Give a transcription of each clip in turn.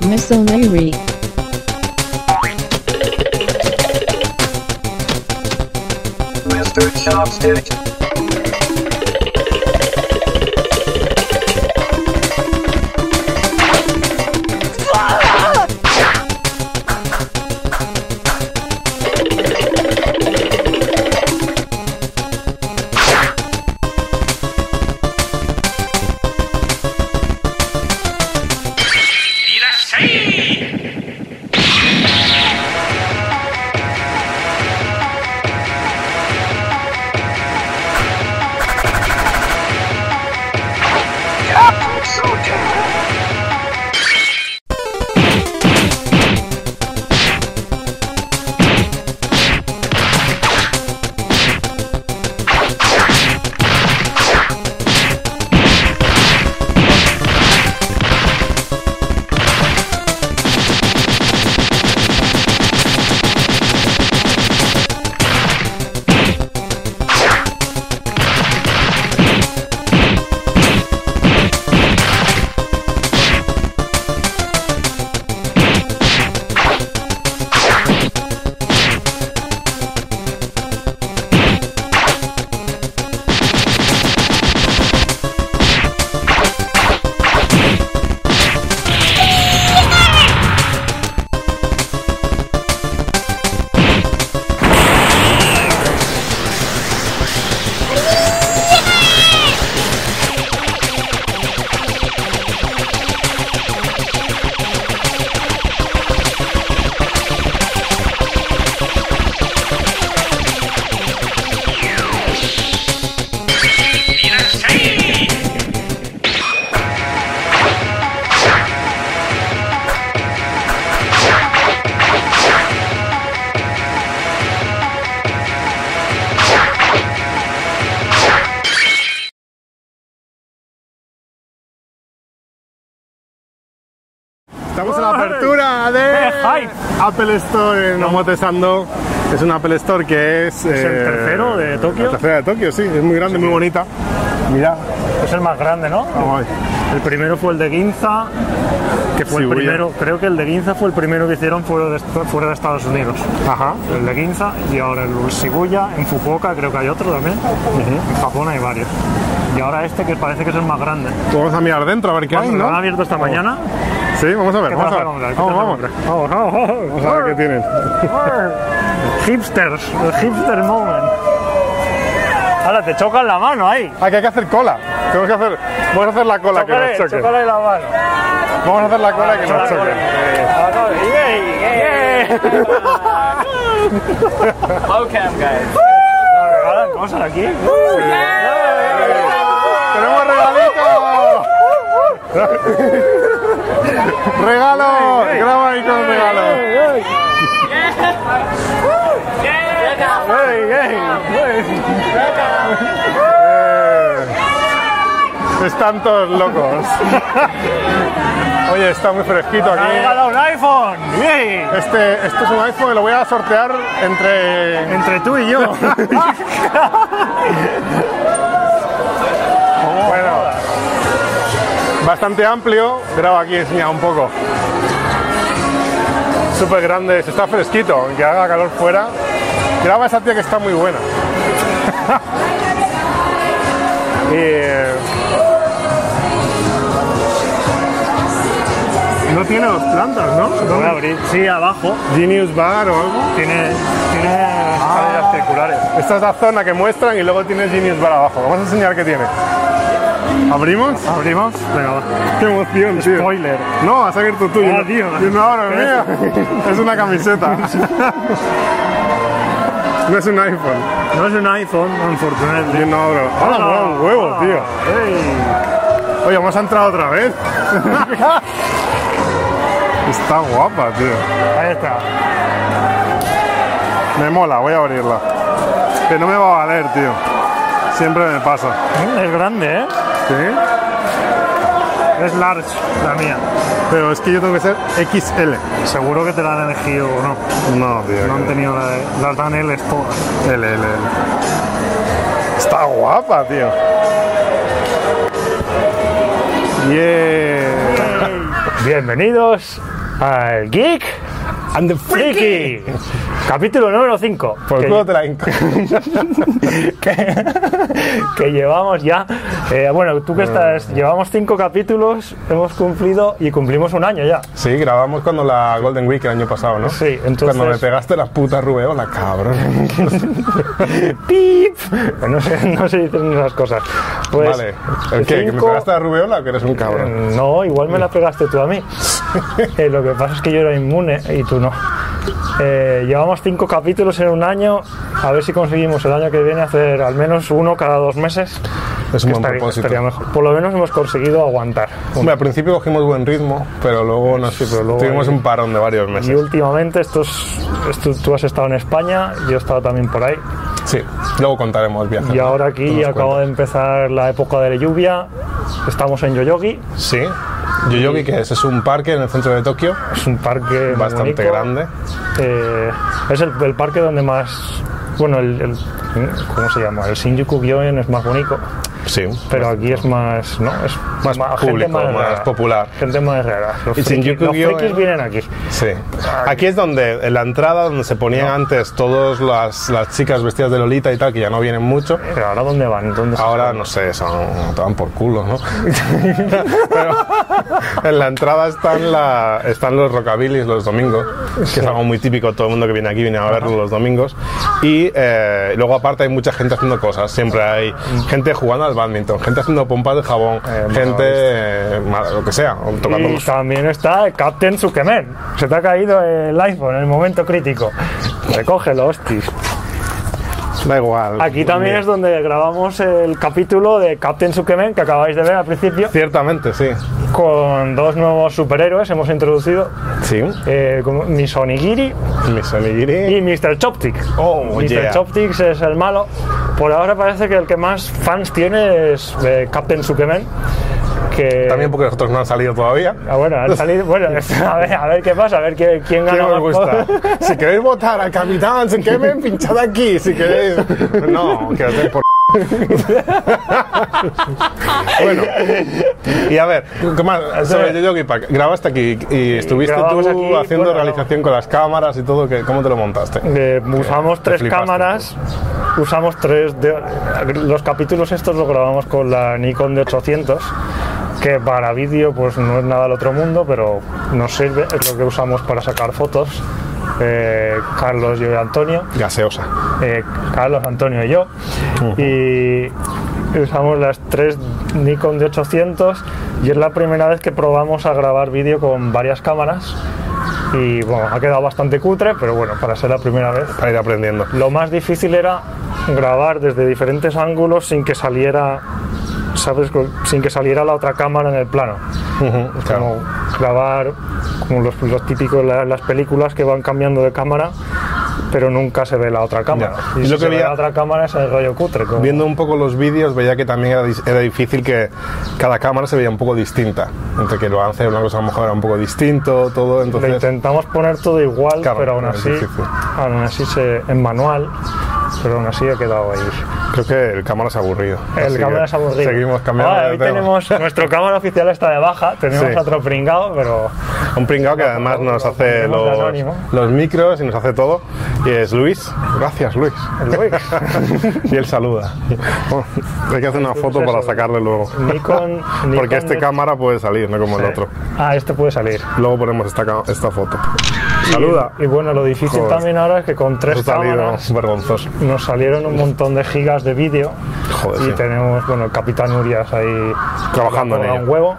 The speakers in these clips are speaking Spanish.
Domiciliary. Mr. Chopstick. Estamos en la apertura de Apple Store en Omotesando. Es una Apple Store que es el tercero de Tokio. La tercera de Tokio, sí, es muy grande, muy bonita. Mira. Es el más grande, ¿no? El primero fue el de Ginza, que fue el primero, creo que el de Ginza fue el primero que hicieron fuera de Estados Unidos. Ajá. El de Ginza y ahora el Shibuya, en Fukuoka creo que hay otro también. En Japón hay varios. Y ahora este que parece que es el más grande. Vamos a mirar dentro a ver qué hay, ¿no? Lo han abierto esta mañana. Sí, vamos a ver, vamos a ver. Vamos a ver qué tienen. Hipsters, el hipster moment. Ahora te chocan la mano ahí. Ah, que hay que hacer cola. Vamos a hacer la cola que nos choque. Chócale la mano. Vamos a hacer la cola que nos choque. Welcome, guys. ¿Nos regalan cosas aquí? ¡Tenemos regalito! ¡Regalo! ¡Graba ahí con regalo! Están todos locos. Oye, está muy fresquito aquí. ¡Me ha regalado un iPhone! Este es un iPhone y lo voy a sortear entre tú y yo. Bueno, bastante amplio. Graba aquí, enseña un poco. Súper grande, está fresquito, aunque haga calor fuera. Graba esa tía que está muy buena. No tiene dos plantas, ¿no? Lo voy a abrir. Sí, abajo. Genius Bar o algo. Tiene escaleras circulares. Esta es la zona que muestran y luego tiene Genius Bar abajo. Vamos a enseñar qué tiene. ¿Abrimos? ¿Abrimos? Venga, va. ¡Qué emoción, tío! Spoiler. No, vas a ver tu tuyo. Ah, tío. Y no ahora, mía. Es una camiseta. No es un iPhone. No es un iPhone, unfortunately. Yo no abro. ¡Hola, mola un huevo, tío! Hey. Oye, hemos entrado otra vez. Está guapa, tío. Ahí está. Me mola, voy a abrirla. Que no me va a valer, tío. Siempre me pasa. Es grande, ¿eh? ¿Sí? Es large, la mía. Pero es que yo tengo que ser XL. Seguro que te la han elegido o no. No, tío. No han tenido las dan L todas. L. Está guapa, tío. Yeah. Bienvenidos al Geek And the Freaky. Capítulo número 5. Por el culo te la hinco. que llevamos ya. Bueno, tú que estás. Llevamos 5 capítulos, hemos cumplido y cumplimos un año ya. Sí, grabamos cuando la Golden Week el año pasado, ¿no? Sí, entonces. Cuando me pegaste la puta rubeola, cabrón. ¡Pip! No se dicen esas cosas. Pues, vale. ¿El qué? ¿Que me pegaste la rubeola o que eres un cabrón? No, igual me la pegaste tú a mí. Lo que pasa es que yo era inmune y tú no. Llevamos 5 capítulos en un año. A ver si conseguimos el año que viene hacer al menos uno cada 2 meses. Es un buen propósito. Estaría mejor. Por lo menos hemos conseguido aguantar. Hombre, al principio cogimos buen ritmo, pero luego no sé, pero luego tuvimos un parón de varios meses. Y últimamente tú has estado en España, yo he estado también por ahí. Sí, luego contaremos viajes. Y ahora aquí acabo de empezar la época de la lluvia. Estamos en Yoyogi. Sí. Yoyogi, ¿qué es? Es un parque en el centro de Tokio. Es un parque bastante grande. Es el parque donde más... Bueno, ¿cómo se llama? El Shinjuku-gyoen es más bonito. Sí. Pero aquí es más... ¿no? Es más público, más popular. Gente más rara. Los Shinjuku-gyoen frikis vienen aquí. Sí. Aquí es donde, en la entrada, donde se ponían antes todas las chicas vestidas de Lolita y tal, que ya no vienen mucho. Pero ¿ahora dónde van? Ahora, no sé, te van por culo, ¿no? Pero en la entrada están los rockabilis los domingos, que es algo muy típico. Todo el mundo que viene aquí viene a verlo los domingos. Y luego, aparte, hay mucha gente haciendo cosas. Siempre hay gente jugando al badminton, gente haciendo pompas de jabón, gente, lo que sea, tocando y también está el Captain Tsukemen. Se te ha caído el iPhone en el momento crítico. Recógelo, hostis. Da igual. Aquí también es donde grabamos el capítulo de Captain Tsukemen que acabáis de ver al principio. Ciertamente, sí. Con 2 nuevos superhéroes hemos introducido. Sí. Miss Onigiri y Mr. Chopstick. Mr. Chopstick es el malo. Por ahora parece que el que más fans tiene es Captain Tsukemen. Que... También porque los otros no han salido todavía. Bueno, han salido. Bueno, a ver qué pasa, a ver quién gana. ¿Quién os gusta? Si queréis votar al capitán Tsukemen, pinchad aquí. Si queréis. No, que os den por. Bueno, y a ver, ¿qué más? Sobre Yoyogi Park, grabaste aquí y estuviste tú aquí, haciendo realización con las cámaras y todo. ¿Cómo te lo montaste? Usamos 3 cámaras. Usamos 3. Los capítulos estos los grabamos con la Nikon D800. Que para vídeo pues no es nada del otro mundo, pero nos sirve, es lo que usamos para sacar fotos. Carlos, yo y Antonio. Gaseosa. Carlos, Antonio y yo. Y usamos las 3 Nikon D800 y es la primera vez que probamos a grabar vídeo con varias cámaras. Y bueno, ha quedado bastante cutre, pero bueno, para ser la primera vez. Para ir aprendiendo. Lo más difícil era grabar desde diferentes ángulos sin que saliera... ¿Sabes? Sin que saliera la otra cámara en el plano. Claro. Como grabar como los típicos las películas que van cambiando de cámara, pero nunca se ve la otra cámara. Ya. Y si se ve la otra cámara es el rollo cutre. Como... Viendo un poco los vídeos veía que también era difícil, que cada cámara se veía un poco distinta. Entre que lo hace una cosa a lo mejor era un poco distinto, todo. Entonces... Lo intentamos poner todo igual, claro, pero aún así en manual, pero aún así ha quedado ahí. Creo que el cámara es aburrido. El cámara es aburrido. Seguimos cambiando de hoy tema. Tenemos, nuestro cámara oficial está de baja, tenemos otro pringao, pero... Un pringao que además nos hace los micros y nos hace todo. Y es Luis. Gracias, Luis. Y él saluda. Bueno, hay que hacer una foto para sacarle luego. Nikon porque este cámara puede salir, no como el otro. Este puede salir. Luego ponemos esta foto. Saluda. Y bueno, lo difícil también ahora es que con 3 cámaras vergonzoso. Nos salieron un montón de gigas de vídeo. Y tenemos, bueno, el Capitán Urias ahí trabajando en ello. Un huevo.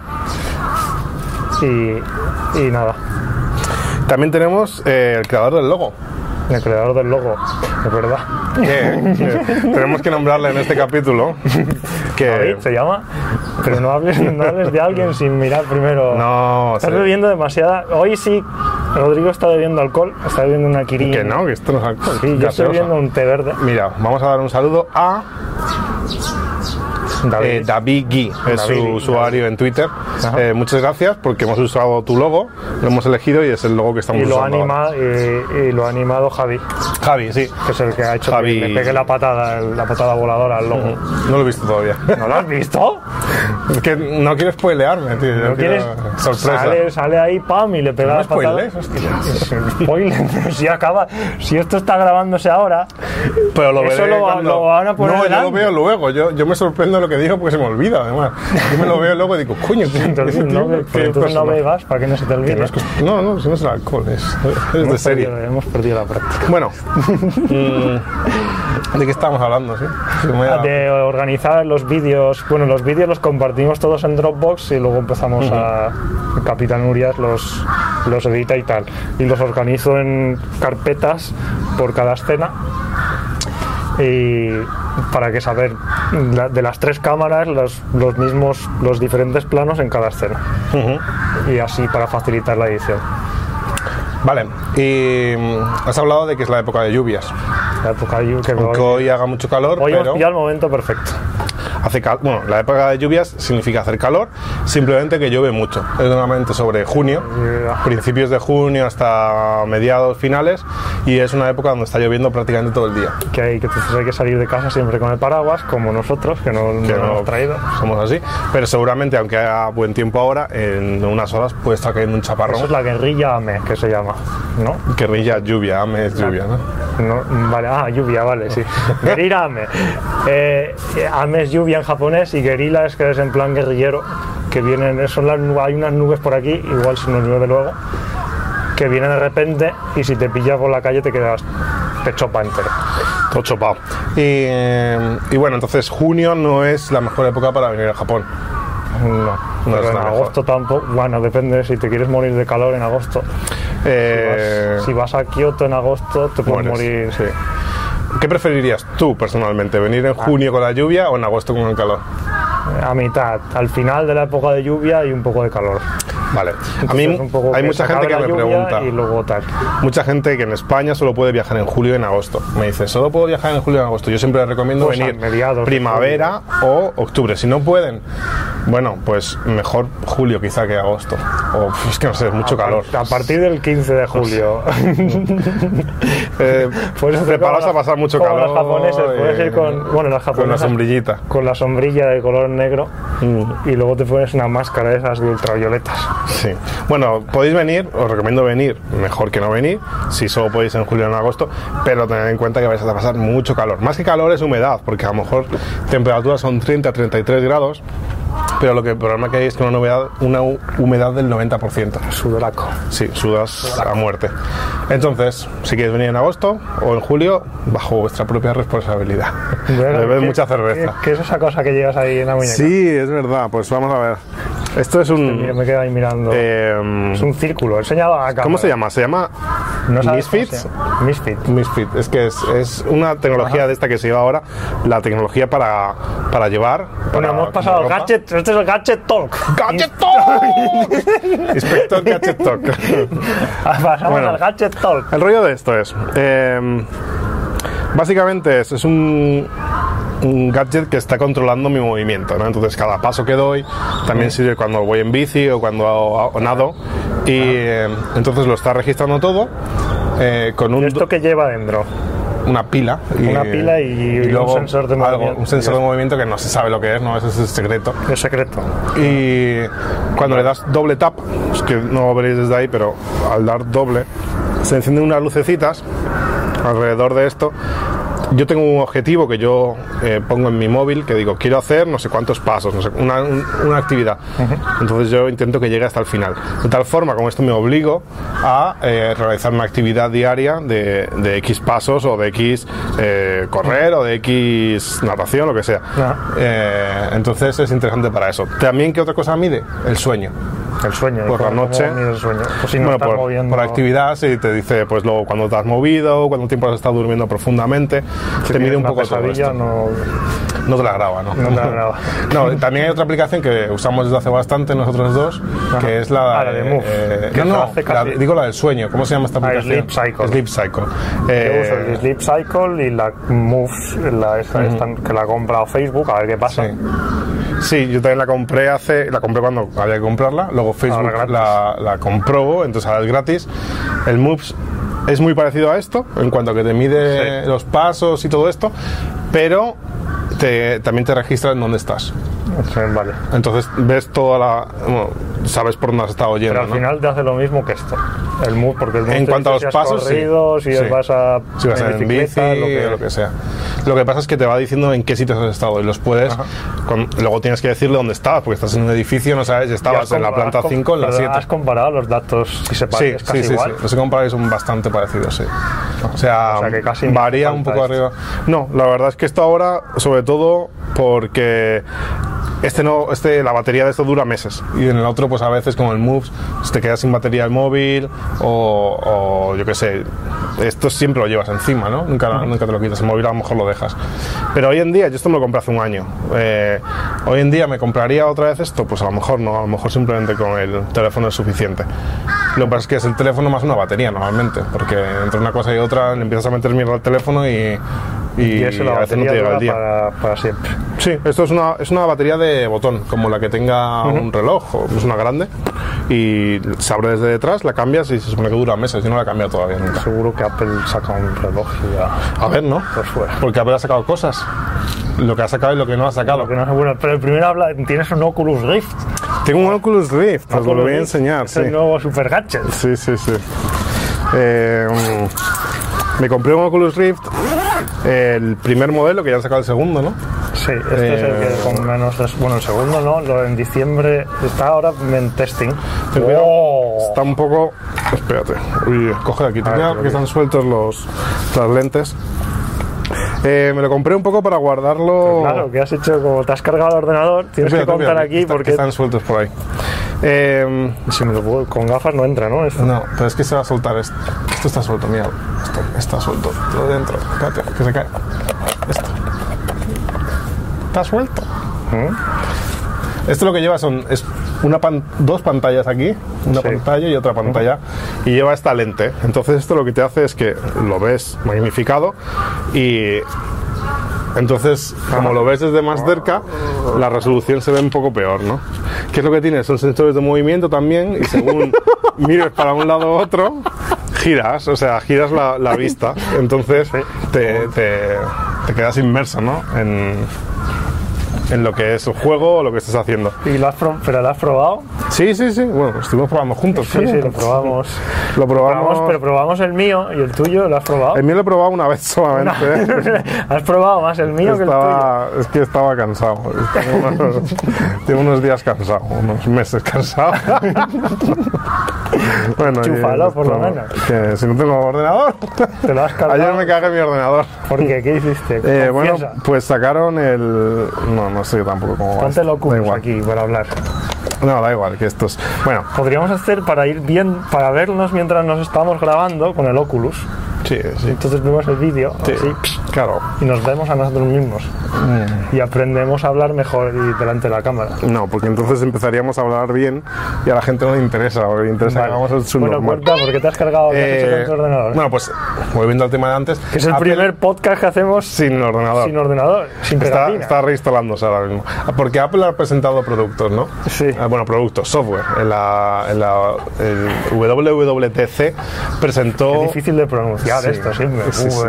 Y nada. También tenemos el creador del logo. El creador del logo, es verdad. Tenemos que nombrarle en este capítulo. David se llama. Pero no hables de alguien sin mirar primero. No, estás bebiendo demasiada. Hoy sí, Rodrigo está bebiendo alcohol, está bebiendo una Kirin. Que no, que esto no es alcohol. Sí, yo estoy bebiendo un té verde. Mira, vamos a dar un saludo a David Gui, es su usuario en Twitter. Muchas gracias porque hemos usado tu logo, lo hemos elegido y es el logo que estamos usando. Y lo ha animado Javi. Javi, sí. Que es el que ha hecho que le pegue la patada voladora al logo. No lo he visto todavía. ¿No lo has visto? Es que no quiero spoilearme, tío. ¿No Yo quieres? quiero sorpresa. Sale ahí, pam, y le pega No la patada. spoilees, hostia. Spoiler, si acaba. Si esto está grabándose ahora, Pero lo eso veré lo van a poner No, yo delante. lo veo luego. Yo me sorprendo de lo que dijo porque se me olvida, además. Yo me lo veo luego y digo, coño, tío, entonces ese tío, no, qué pues entonces no persona. bebas para que no se te Que olvide. no, si no es el alcohol, es de serie. Hemos perdido la práctica. Bueno, ¿de qué estamos hablando? ¿Sí? Sí, me da- De organizar los vídeos. Bueno, los vídeos los compartimos todos en Dropbox y luego empezamos a. Capitán Urias los edita y tal. Y los organizo en carpetas por cada escena. Y para que saber de las 3 cámaras los diferentes planos en cada escena. Y así para facilitar la edición. Vale, y has hablado de que es la época de lluvias. La época de que Aunque hoy haga mucho calor, hoy hemos pero pillado el momento perfecto. bueno, la época de lluvias significa hacer calor, simplemente que llueve mucho. Es normalmente sobre junio, principios de junio hasta mediados, finales, y es una época donde está lloviendo prácticamente todo el día. Entonces hay que salir de casa siempre con el paraguas, como nosotros, que no lo hemos traído. Somos así, pero seguramente, aunque haga buen tiempo ahora, en unas horas puede estar cayendo un chaparrón. Eso es la guerrilla AME, que se llama, ¿no? Guerrilla, lluvia, AME es lluvia, ¿no? No, vale, lluvia, vale, sí. Guerrilla AME. AME es lluvia en japonés y guerrilla es que es en plan guerrillero, que vienen, hay unas nubes por aquí, igual si nos llueve luego, que vienen de repente y si te pillas por la calle te quedas chopa entero. Todo chopado. Y bueno, entonces junio no es la mejor época para venir a Japón. No, No pero es en la agosto tampoco, bueno, depende, si te quieres morir de calor en agosto. Si vas a Kioto en agosto te puedes mueres. morir, sí. ¿Qué preferirías tú personalmente? ¿Venir en junio con la lluvia o en agosto con el calor? A mitad, al final de la época de lluvia y un poco de calor. Vale. A Entonces, mí un poco hay que mucha se gente acabe que me la lluvia pregunta. y luego tal. Mucha gente que en España solo puede viajar en julio y en agosto. Me dice, solo puedo viajar en julio y en agosto. Yo siempre les recomiendo Pues a venir mediados de primavera o octubre. Si no pueden, bueno, pues mejor julio quizá que agosto. O es que no sé, es mucho calor. A partir del 15 de julio. Puedes hacer Preparaos como a pasar mucho como calor. los japoneses, puedes ir con, bueno, las con japonesas, la sombrillita. con la sombrilla de color negro y luego te pones una máscara de esas de ultravioletas. Sí. Bueno, podéis venir, os recomiendo venir, mejor que no venir, si solo podéis en julio o en agosto, pero tened en cuenta que vais a pasar mucho calor. Más que calor es humedad, porque a lo mejor temperaturas son 30 a 33 grados, pero el problema que hay es que una humedad del 90%. Sudoraco. Sí, sudas a muerte. Entonces, si queréis venir en agosto o en julio, bajo vuestra propia responsabilidad. Bueno, Bebed mucha cerveza. ¿Qué es esa cosa que llevas ahí en la muñeca? Sí, es verdad, pues vamos a ver. Esto es Mira, me quedo ahí mirando. Es un círculo, enseñado a la cámara. ¿Cómo se llama? Se llama ¿No sabes cómo Misfits. se llama? Misfit. Misfit, es que es una tecnología de esta que se lleva ahora, la tecnología para llevar. Bueno, hemos pasado al ropa. gadget, este es el Gadget Talk. ¡Gadget Talk! Inspector Gadget Talk. Pasamos Bueno. al Gadget Talk. El rollo de esto es, básicamente es un gadget que está controlando mi movimiento, ¿no? Entonces cada paso que doy también sirve cuando voy en bici o cuando nado y entonces lo está registrando todo con ¿Y esto qué lleva dentro? una pila Una pila y luego un sensor de movimiento. un sensor de movimiento que no se sabe lo que es, no, ese es el secreto. Es secreto. Y cuando le das doble tap, es que no lo veréis desde ahí, pero al dar doble se encienden unas lucecitas alrededor de esto. Yo tengo un objetivo que yo pongo en mi móvil, que digo, quiero hacer no sé cuántos pasos, no sé, una actividad. Entonces yo intento que llegue hasta el final. De tal forma, como esto me obligo a realizar una actividad diaria de X pasos o de X correr o de X natación, lo que sea. Entonces es interesante para eso. También, ¿qué otra cosa mide? El sueño. El sueño. Por la ¿Cómo noche. mide el sueño? Pues si no Bueno, estás moviendo. por actividad, sí, te dice pues luego cuando te has movido, cuánto tiempo has estado durmiendo profundamente, Si te mide tienes un una poco todo pesadilla, esto. no No te la graba, ¿no? te la graba. No, también hay otra aplicación que usamos desde hace bastante nosotros dos, que es la, la de Move, que no, hace casi- digo la del sueño. ¿Cómo se llama esta aplicación? Sleep Cycle. Sleep Cycle. Yo uso el Sleep Cycle y la Moves, esta que la ha comprado Facebook, a ver qué pasa. Sí. Sí, yo también la compré cuando había que comprarla, luego Facebook Ahora la compró, entonces ahora es gratis. El Moves es muy parecido a esto, en cuanto a que te mide los pasos y todo esto, pero también te registra en dónde estás. Sí, vale. Entonces ves toda la... Bueno, sabes por dónde has estado yendo, Pero al ¿no? final te hace lo mismo que esto. El Move, porque el Move En te cuanto a dice los si has pasos, corrido, sí. si Sí. vas a Si vas en bici bicicleta, o lo que sea. Lo que pasa es que te va diciendo en qué sitios has estado y los puedes... luego tienes que decirle dónde estabas, porque estás en un edificio, no sabes, estabas en la planta 5 en la 7. ¿Has comparado los datos si se Sí, parecen? sí, sí, igual? los he comparado y son bastante parecidos, sí. O sea que casi ni varía hace un falta poco esto. arriba. No, la verdad es que esto ahora, sobre todo porque la batería de esto dura meses y en el otro pues a veces con el Moves te quedas sin batería el móvil o yo qué sé, esto siempre lo llevas encima, ¿no? Nunca te lo quitas, el móvil a lo mejor lo dejas. Pero hoy en día, yo esto me lo compré hace un año, hoy en día me compraría otra vez esto, pues a lo mejor no, a lo mejor simplemente con el teléfono es suficiente. Lo que pasa es que es el teléfono más una batería normalmente, porque entre una cosa y otra le empiezas a meter mierda al teléfono y eso la a veces no batería te llega dura el día. para siempre. Sí, esto es una batería de botón, como la que tenga un reloj, o es una grande, y se abre desde detrás, la cambias y se supone que dura meses. Yo no la he cambiado todavía nunca. Seguro que Apple saca un reloj y ya. A ver, ¿no? Pues fuera. Porque Apple ha sacado cosas. Lo que ha sacado y lo que no ha sacado. Lo que no es bueno, pero primero tienes un Oculus Rift. Tengo un Oculus Rift, os lo voy a Rift, enseñar. Es Sí, el nuevo super gadget. sí, sí. Sí. Me compré un Oculus Rift, el primer modelo, que ya han sacado el segundo, ¿no? Sí, este es el que con menos... Bueno, el segundo no, lo en diciembre está ahora en testing. Ten cuidado, ¡Oh! está un poco... Espérate, uy, coge de aquí, ten cuidado, que están sueltos las lentes. Me lo compré un poco para guardarlo... Claro, ¿qué has hecho? Como te has cargado el ordenador, tienes que contar aquí que porque... están sueltos por ahí. Si me lo puedo- con gafas no entra, ¿no? Esto. No, pero es que se va a soltar esto. Esto está suelto, mira. Esto está suelto. Lo de dentro. Espérate, que se cae. Esto. Está suelto. Esto lo que lleva es dos pantallas aquí, una Sí. pantalla y otra pantalla, y lleva esta lente. Entonces esto lo que te hace es que lo ves magnificado y entonces como lo ves desde más cerca, la resolución se ve un poco peor, ¿no? ¿Qué es lo que tiene? Son sensores de movimiento también y según mires para un lado u otro, giras la vista. Entonces te quedas inmerso, ¿no? En lo que es el juego o lo que estés haciendo. ¿Y pero lo has probado? Sí. Bueno, estuvimos probando juntos. Sí, lo probamos. Lo probamos. Pero probamos el mío y el tuyo, ¿lo has probado? El mío lo he probado una vez solamente. Has probado más el mío que el tuyo. Es que estaba cansado. Tengo unos días cansado, unos meses cansado. Bueno, Chúfalo, y por lo menos. Que si no tengo ordenador. Te lo has cargado. Ayer me cagué mi ordenador. ¿Por qué? ¿Qué hiciste? Bueno, Confiesa. pues sacaron el... No sé tampoco cómo va. Ponte el Da Oculus igual. aquí para hablar. No, da igual, que estos... Bueno, Podríamos hacer para ir bien, para vernos mientras nos estamos grabando con el Oculus. sí. Entonces vemos el vídeo Sí, así, claro. y nos vemos a nosotros mismos. Y aprendemos a hablar mejor y delante de la cámara. No, porque entonces empezaríamos a hablar bien y a la gente no le interesa, porque le interesa Vale. que hagamos el Bueno, subnormal. cuenta, ¿por qué te has cargado? ¿Qué has hecho con tu ordenador? Bueno, pues volviendo al tema de antes, Que es el Apple primer podcast que hacemos sin ordenador. sin ordenador, sin pegatina. Está reinstalándose ahora mismo. Porque Apple ha presentado productos, ¿no? Sí. Bueno, productos, software. El WWDC presentó... Es difícil de pronunciar Sí. esto siempre. Sí, sí.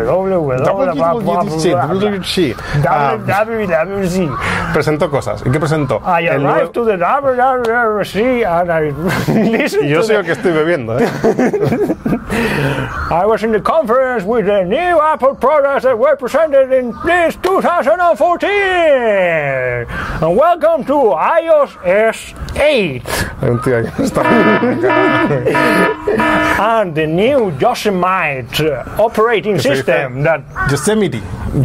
WWDC. Presentó cosas. ¿Y qué presentó? I El arrived nuevo- to the WWDC and I listened Y yo to soy the- el que estoy bebiendo, ¿eh? I was in the conference with the new Apple products that were presented in this 2014. And welcome to iOS S8 Hay un tío ahí que está... and the new Yosemite operating se dice? system that Yosemite.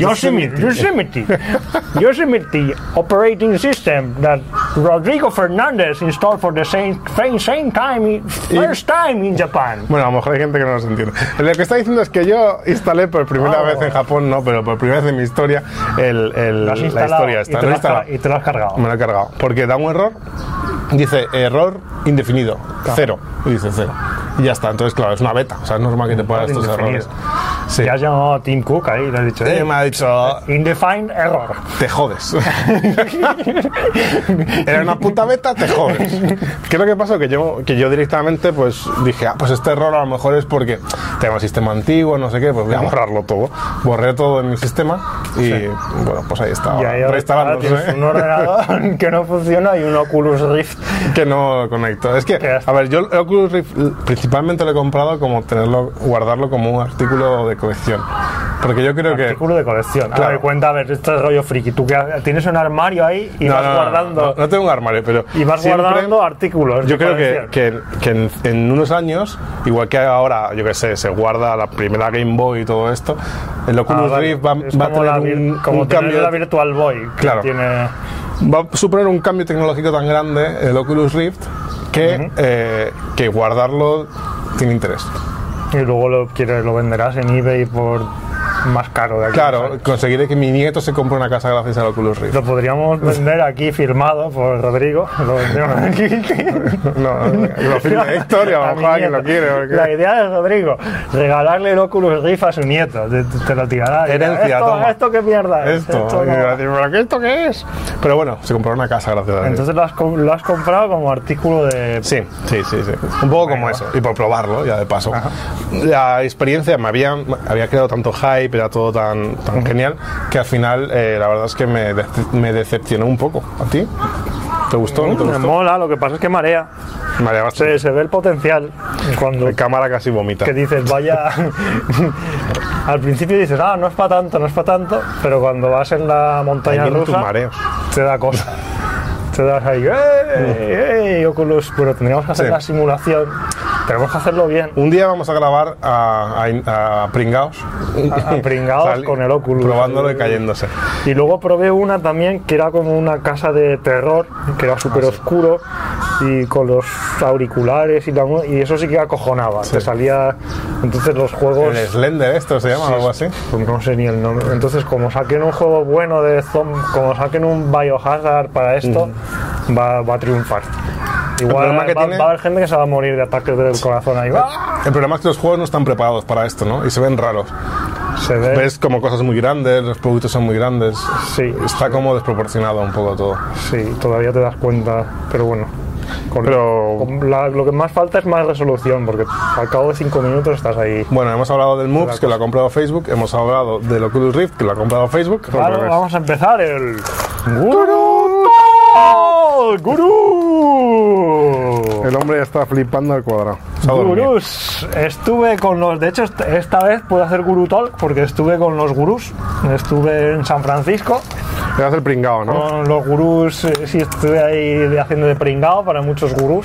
Yosemite operating system that Rodrigo Fernandez installed for the same time, first time in Japan. Bueno, a lo mejor hay gente que no nos entiende. Lo que está diciendo es que yo instalé por primera vez en Japón, no, pero por primera vez en mi historia, Lo has la instalado historia y esta. te Lo he lo has instalado. y te lo has cargado. Me lo he cargado. Porque da un error. Dice error indefinido. 0. Y dice 0. Y ya está. Entonces, claro, es una beta. O sea, es normal que te puedan estos Indefinido. errores. Sí. Ya has llamado a Tim Cook ahí, le has dicho, Me ha dicho, Indefined Error. te jodes. Era una puta beta, te jodes. ¿Qué es lo que pasó? Que yo directamente pues dije, pues este error a lo mejor es porque tengo un sistema antiguo, no sé qué, pues voy a borrarlo todo. Borré todo en mi sistema y bueno, pues ahí estaba. Y ahí ahora Reinstalando, tienes un ordenador que no funciona y un Oculus Rift. que no conecto. Es que, ¿Qué has- a ver, yo el Oculus Rift principalmente lo he comprado como guardarlo como un artículo de colección. Porque yo creo que... Artículo de colección. Claro. A ver, cuenta, a ver, esto es rollo friki. Tú que tienes un armario ahí y vas guardando... No tengo un armario, pero... Y vas siempre- guardando artículos. Yo de creo colección. que en unos años, igual que ahora, yo que sé, se guarda la primera Game Boy y todo esto, el Oculus Vale. Rift va Es a como tener como un tener cambio... la Virtual Boy. Que Claro. tiene... Va a suponer un cambio tecnológico tan grande el Oculus Rift que guardarlo tiene interés. Y luego lo venderás en eBay por más caro de aquí. Claro, conseguiré que mi nieto se compre una casa gracias al Oculus Rift. Lo podríamos vender aquí firmado por Rodrigo. Lo vendemos aquí. No, que lo firme Héctor y a lo mejor alguien lo quiere. porque- La idea de Rodrigo, regalarle el Oculus Rift a su nieto. Te lo tirará. Herencia, toma. ¿Esto qué mierda es? Esto, no y iba a va. decir, ¿pero esto qué es? Pero bueno, se compró una casa gracias a Dios. Entonces lo has comprado como artículo de... Sí. Un poco como eso. Y por probarlo, ya de paso. La experiencia me había creado tanto hype, era todo tan genial, que al final la verdad es que me decepcionó un poco. ¿A ti? ¿Te gustó? ¿No te Me gustó? mola, lo que pasa es que marea. Marea bastante. Se ve el potencial cuando La cámara casi vomita. que dices, vaya... Al principio dices, no es para tanto, no es para tanto, pero cuando vas en la montaña Ahí vienen tus rusa, mareos. te da cosa. Te das ahí, ¡ey! Oculus. Bueno, tendríamos que hacer Sí. la simulación, tenemos que hacerlo bien. Un día vamos a grabar a pringaos. A pringaos con el Oculus. Probándolo y cayéndose. Y luego probé una también que era como una casa de terror, que era súper oscuro y con los auriculares y eso sí que acojonaba. Te salía. Entonces los juegos. El Slender, esto se llama, Sí, algo así. pues no sé ni el nombre. Entonces, como saquen un juego bueno de como saquen un Biohazard para esto, va a triunfar. Igual problema que va tiene- a haber gente que se va a morir de ataques del corazón ahí. ¡Ah! El problema es que los juegos no están preparados para esto, ¿no? Y se ven raros. Se ve. Ves como cosas muy grandes, los productos son muy grandes. Sí, Está como desproporcionado un poco todo. sí, todavía te das cuenta, pero bueno. Pero Lo que más falta es más resolución, porque al cabo de 5 minutos estás ahí. bueno, hemos hablado del Moves, que lo ha comprado Facebook. Hemos hablado del Oculus Rift, que lo ha comprado Facebook. Al Claro, revés. vamos a empezar el Gurú Gurú. El hombre ya está flipando al cuadrado. Se ha dormido. Gurús. Estuve con los. De hecho, esta vez puedo hacer Guru Talk porque estuve con los gurús. Estuve en San Francisco Te das el pringao, ¿no? con los gurús. Sí, estuve ahí haciendo de pringao para muchos gurús.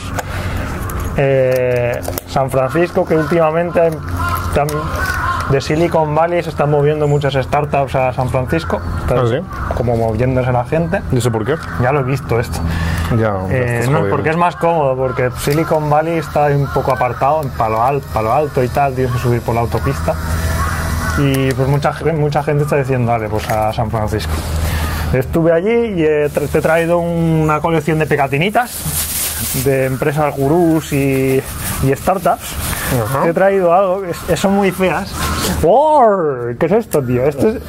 San Francisco, que últimamente de Silicon Valley se están moviendo muchas startups a San Francisco. ¿Ah, sí? Como moviéndose la gente. No sé por qué. Ya lo he visto esto. Ya, estás No, jodido. porque es más cómodo, porque Silicon Valley está un poco apartado, en Palo Alto y tal, tienes que subir por la autopista. Y pues mucha gente está diciendo, dale, pues a San Francisco. Estuve allí y te he traído una colección de pegatinitas de empresas gurús y startups. Ajá. Te he traído algo, son muy feas. ¡War! ¿Qué es esto, tío? Esto es...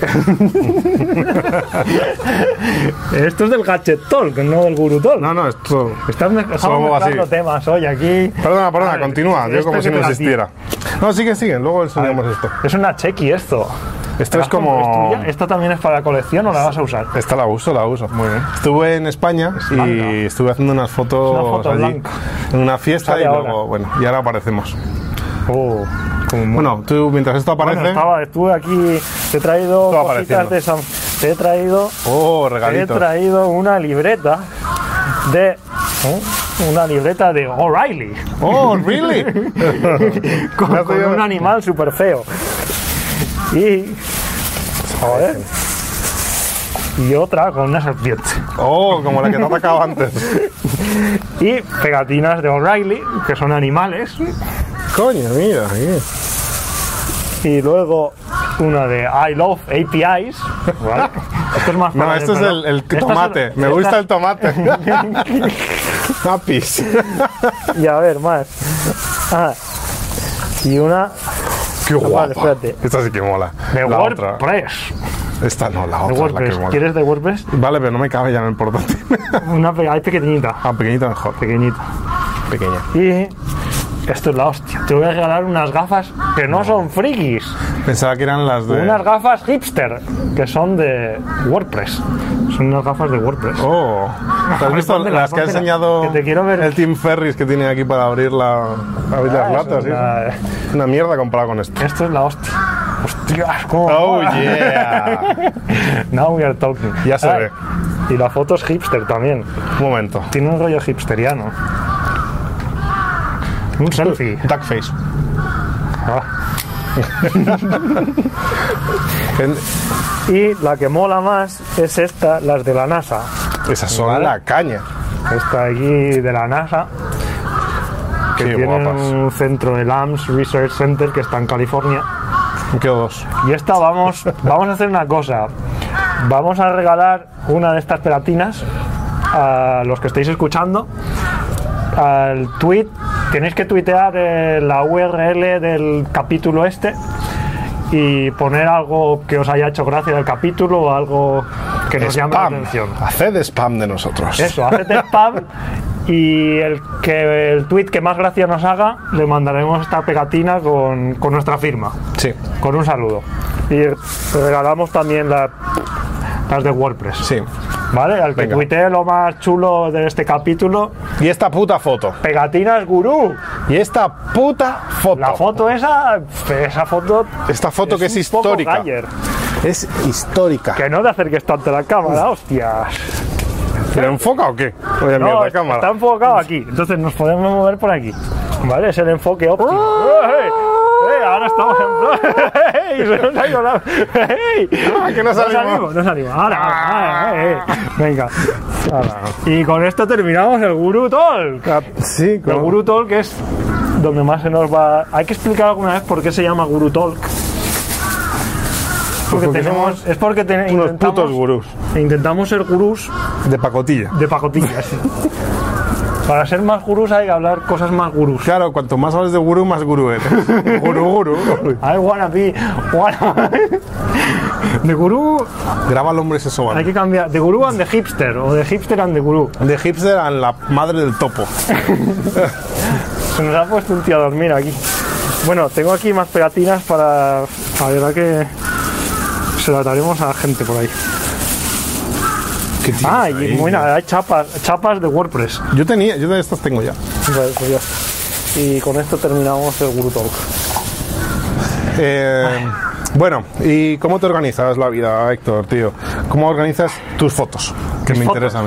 Esto es del Gadget Talk, no del Guru Talk. No, esto... Estamos Somos mezclando así. temas hoy aquí. Perdona, Vale, continúa. Yo esto como que si no te la existiera. No, sigue. Luego enseñamos esto. Es una chequi esto. Esto es como... tuya? ¿Esta también es para la colección o la vas a usar? Esta la uso. Muy bien. Estuve en España y estuve haciendo unas fotos Es una foto allí blanca. en una fiesta Sale y ahora. luego, bueno, y ahora aparecemos. Oh, como Bueno, tú mientras esto aparece... Bueno, estuve aquí, te he traído Todo cositas apareciendo. de San... Te he traído regalitos. una libreta de... Una libreta de O'Reilly. Oh, really? con has oído? un animal súper feo. Y... Joder. Y otra con una serpiente. Oh, como la que te ha atacado antes. Y pegatinas de O'Reilly, que son animales. Coño, mira. Y luego una de I Love APIs. ¿Vale? Esto es más No, para esto es ¿no? el Estas tomate. son- Me gusta estas- el tomate. Apis. Y a ver, más. Ah, y una ¡Qué guapa! espérate. Esta sí que mola. De La otra. WordPress. Esta no, la De otra es la que WordPress. mola. ¿Quieres de WordPress? Vale, pero no me cabe ya en el portátil. Hay pequeñita. Ah, pequeñita mejor. Pequeñita. Pequeña. Y esto es la hostia. Te voy a regalar unas gafas que no son frikis. Pensaba que eran las de... Unas gafas hipster, que son de WordPress. Son unas gafas de WordPress. Oh, ¿te has visto Póntela, las que ha póntela, enseñado que te quiero ver. el Tim Ferris que tiene aquí para abrir las latas? es Una mierda comparado con esto. Esto es la hostia. Hostias, cómo Oh, mola. yeah. Now we are talking. Ya se ve. Y la foto es hipster también. Un momento. Tiene un rollo hipsteriano. Un selfie. Duckface. Ah. En- Y la que mola más es esta, las de la NASA. Esas son Vale. la caña. Esta aquí de la NASA, que Qué tiene guapas. un centro, el AMS Research Center, que está en California. Me quedo dos. Y esta vamos a hacer una cosa. Vamos a regalar una de estas pegatinas a los que estéis escuchando. Al tweet, tenéis que tuitear la URL del capítulo este y poner algo que os haya hecho gracia del capítulo o algo que nos llame la Spam. atención. Haced spam de nosotros. Eso, haced spam y el tweet que más gracia nos haga le mandaremos esta pegatina con nuestra firma, Sí, con un saludo. Y regalamos también las de WordPress. sí. ¿Vale? Al que Venga. tuitee lo más chulo de este capítulo, Y esta puta foto. pegatinas gurú. Y esta puta foto. La foto esa foto. Esta foto que es un poco histórica. galler. Es histórica. Que no te acerques tanto a la cámara, hostias. ¿Pero enfoca o qué? Oye, No, mierda, está cámara. enfocado aquí. Entonces nos podemos mover por aquí. ¿Vale? Es el enfoque óptimo. Ahora estamos en plan. Se nos ha ido la. Que no salimos. No salimos. Ahora. Venga. Ahora. Y con esto terminamos el Guru Talk. Sí, El como... Guru Talk es donde más se nos va. Hay que explicar alguna vez por qué se llama Guru Talk. Porque somos es porque unos putos gurús. intentamos ser gurús De pacotilla. de pacotillas. Para ser más gurús hay que hablar cosas más gurús. Claro, cuanto más hables de gurú, más gurú eres. Gurú. I wanna be. De gurú Graba al hombre eso. hay que cambiar. De gurú and de hipster. O de hipster and de gurú. De hipster a la madre del topo. Se nos ha puesto un tío a dormir aquí. Bueno, tengo aquí más pegatinas para. A ver, que se las daremos a la gente por ahí. ¿Qué tienes Ah, ahí? y bueno, hay chapas de WordPress. Yo de estas tengo ya. Vale, pues ya está. Y con esto terminamos el Guru Talk. Bueno, ¿y cómo te organizas la vida, Héctor, tío? ¿Cómo organizas tus fotos? Que me fotos? interesa a mí.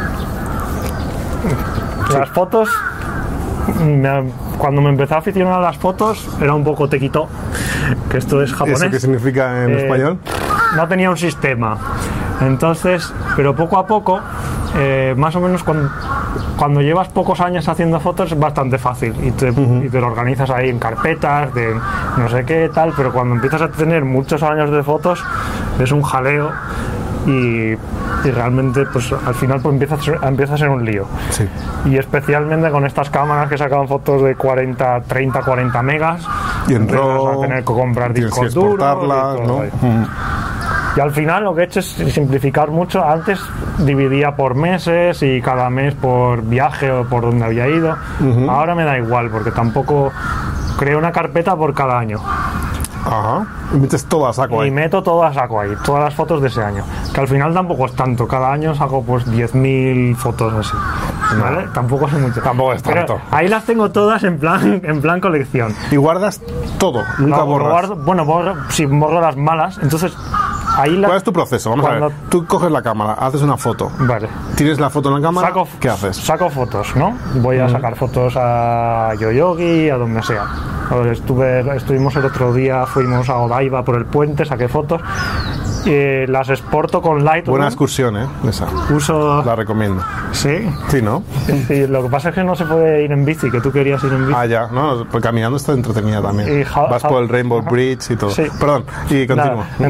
Las fotos, cuando me empecé a aficionar a las fotos, era un poco tequito, que esto es japonés. ¿Eso qué significa en español? No tenía un sistema. Entonces, pero poco a poco, más o menos cuando llevas pocos años haciendo fotos es bastante fácil y te lo organizas ahí en carpetas, de no sé qué tal, pero cuando empiezas a tener muchos años de fotos es un jaleo y realmente pues al final pues empieza a ser un lío. Sí. Y especialmente con estas cámaras que sacan fotos de 30, 40 megas Y en empiezas RAW, a tener que comprar tienes que discos duros y exportarlas, todo ¿no? ahí. Y al final lo que he hecho es simplificar mucho. Antes dividía por meses y cada mes por viaje o por donde había ido. Ahora me da igual porque tampoco creo una carpeta por cada año. Ajá. Y metes todo a saco Y ahí. meto todo a saco ahí, todas las fotos de ese año. Que al final tampoco es tanto. Cada año saco pues 10.000 fotos así. ¿Vale? Tampoco es mucho. Tampoco es Pero tanto. ahí las tengo todas en plan colección. Y guardas todo, nunca No, borras. borro las malas. Entonces ahí las... ¿Cuál es tu proceso? Vamos a Cuando- ver. Tú coges la cámara, haces una foto. Vale. Tienes la foto en la cámara, ¿qué haces? Saco fotos, ¿no? Voy a sacar fotos a Yoyogi, a donde sea. Estuvimos el otro día, fuimos a Odaiba por el puente, saqué fotos. Las exporto con Lightroom. Buena excursión, ¿eh? Esa. Uso... La recomiendo. Sí. Sí, ¿no? Sí, lo que pasa es que no se puede ir en bici, que tú querías ir en bici. Ah, ya. No, pues caminando está entretenida también. Y Vas por el Rainbow Bridge y todo. Sí. Perdón, y continúo. Nada,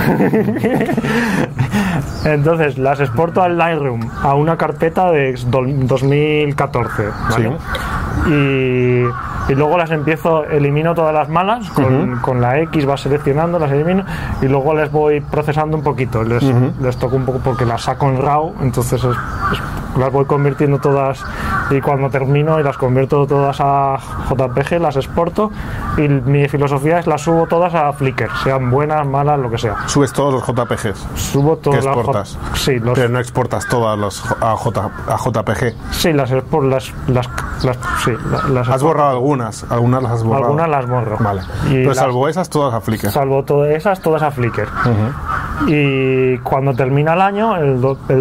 entonces las exporto al Lightroom a una carpeta de 2014, ¿vale? Y y luego elimino todas las malas, con la X vas seleccionando, las elimino y luego les voy procesando un poquito, les toco un poco porque las saco en RAW, entonces las voy convirtiendo todas y cuando termino y las convierto todas a JPG, las exporto y mi filosofía es las subo todas a Flickr, sean buenas, malas, lo que sea. ¿Subes todos los JPGs? Subo ¿Qué todas las exportas? Sí, Pero no exportas todas las a JPG. Sí, las ¿Has borrado algunas? ¿Algunas las has borrado? Algunas las borro. Vale. Y Pero salvo esas, todas a Flickr. Salvo todas a Flickr. Y cuando termina el año, el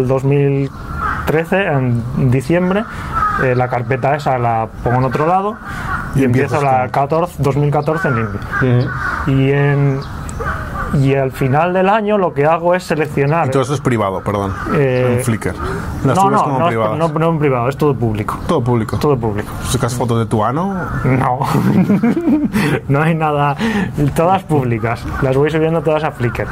2013, en diciembre, la carpeta esa la pongo en otro lado y empiezo la 2014 en Indie. Y al final del año lo que hago es seleccionar. Y todo eso es privado, perdón. En Flickr. Las subes como privadas. No en privado, es todo público. Todo público. Todo público. ¿Sacas fotos de tu ano? No. No hay nada. Todas públicas. Las voy subiendo todas a Flickr.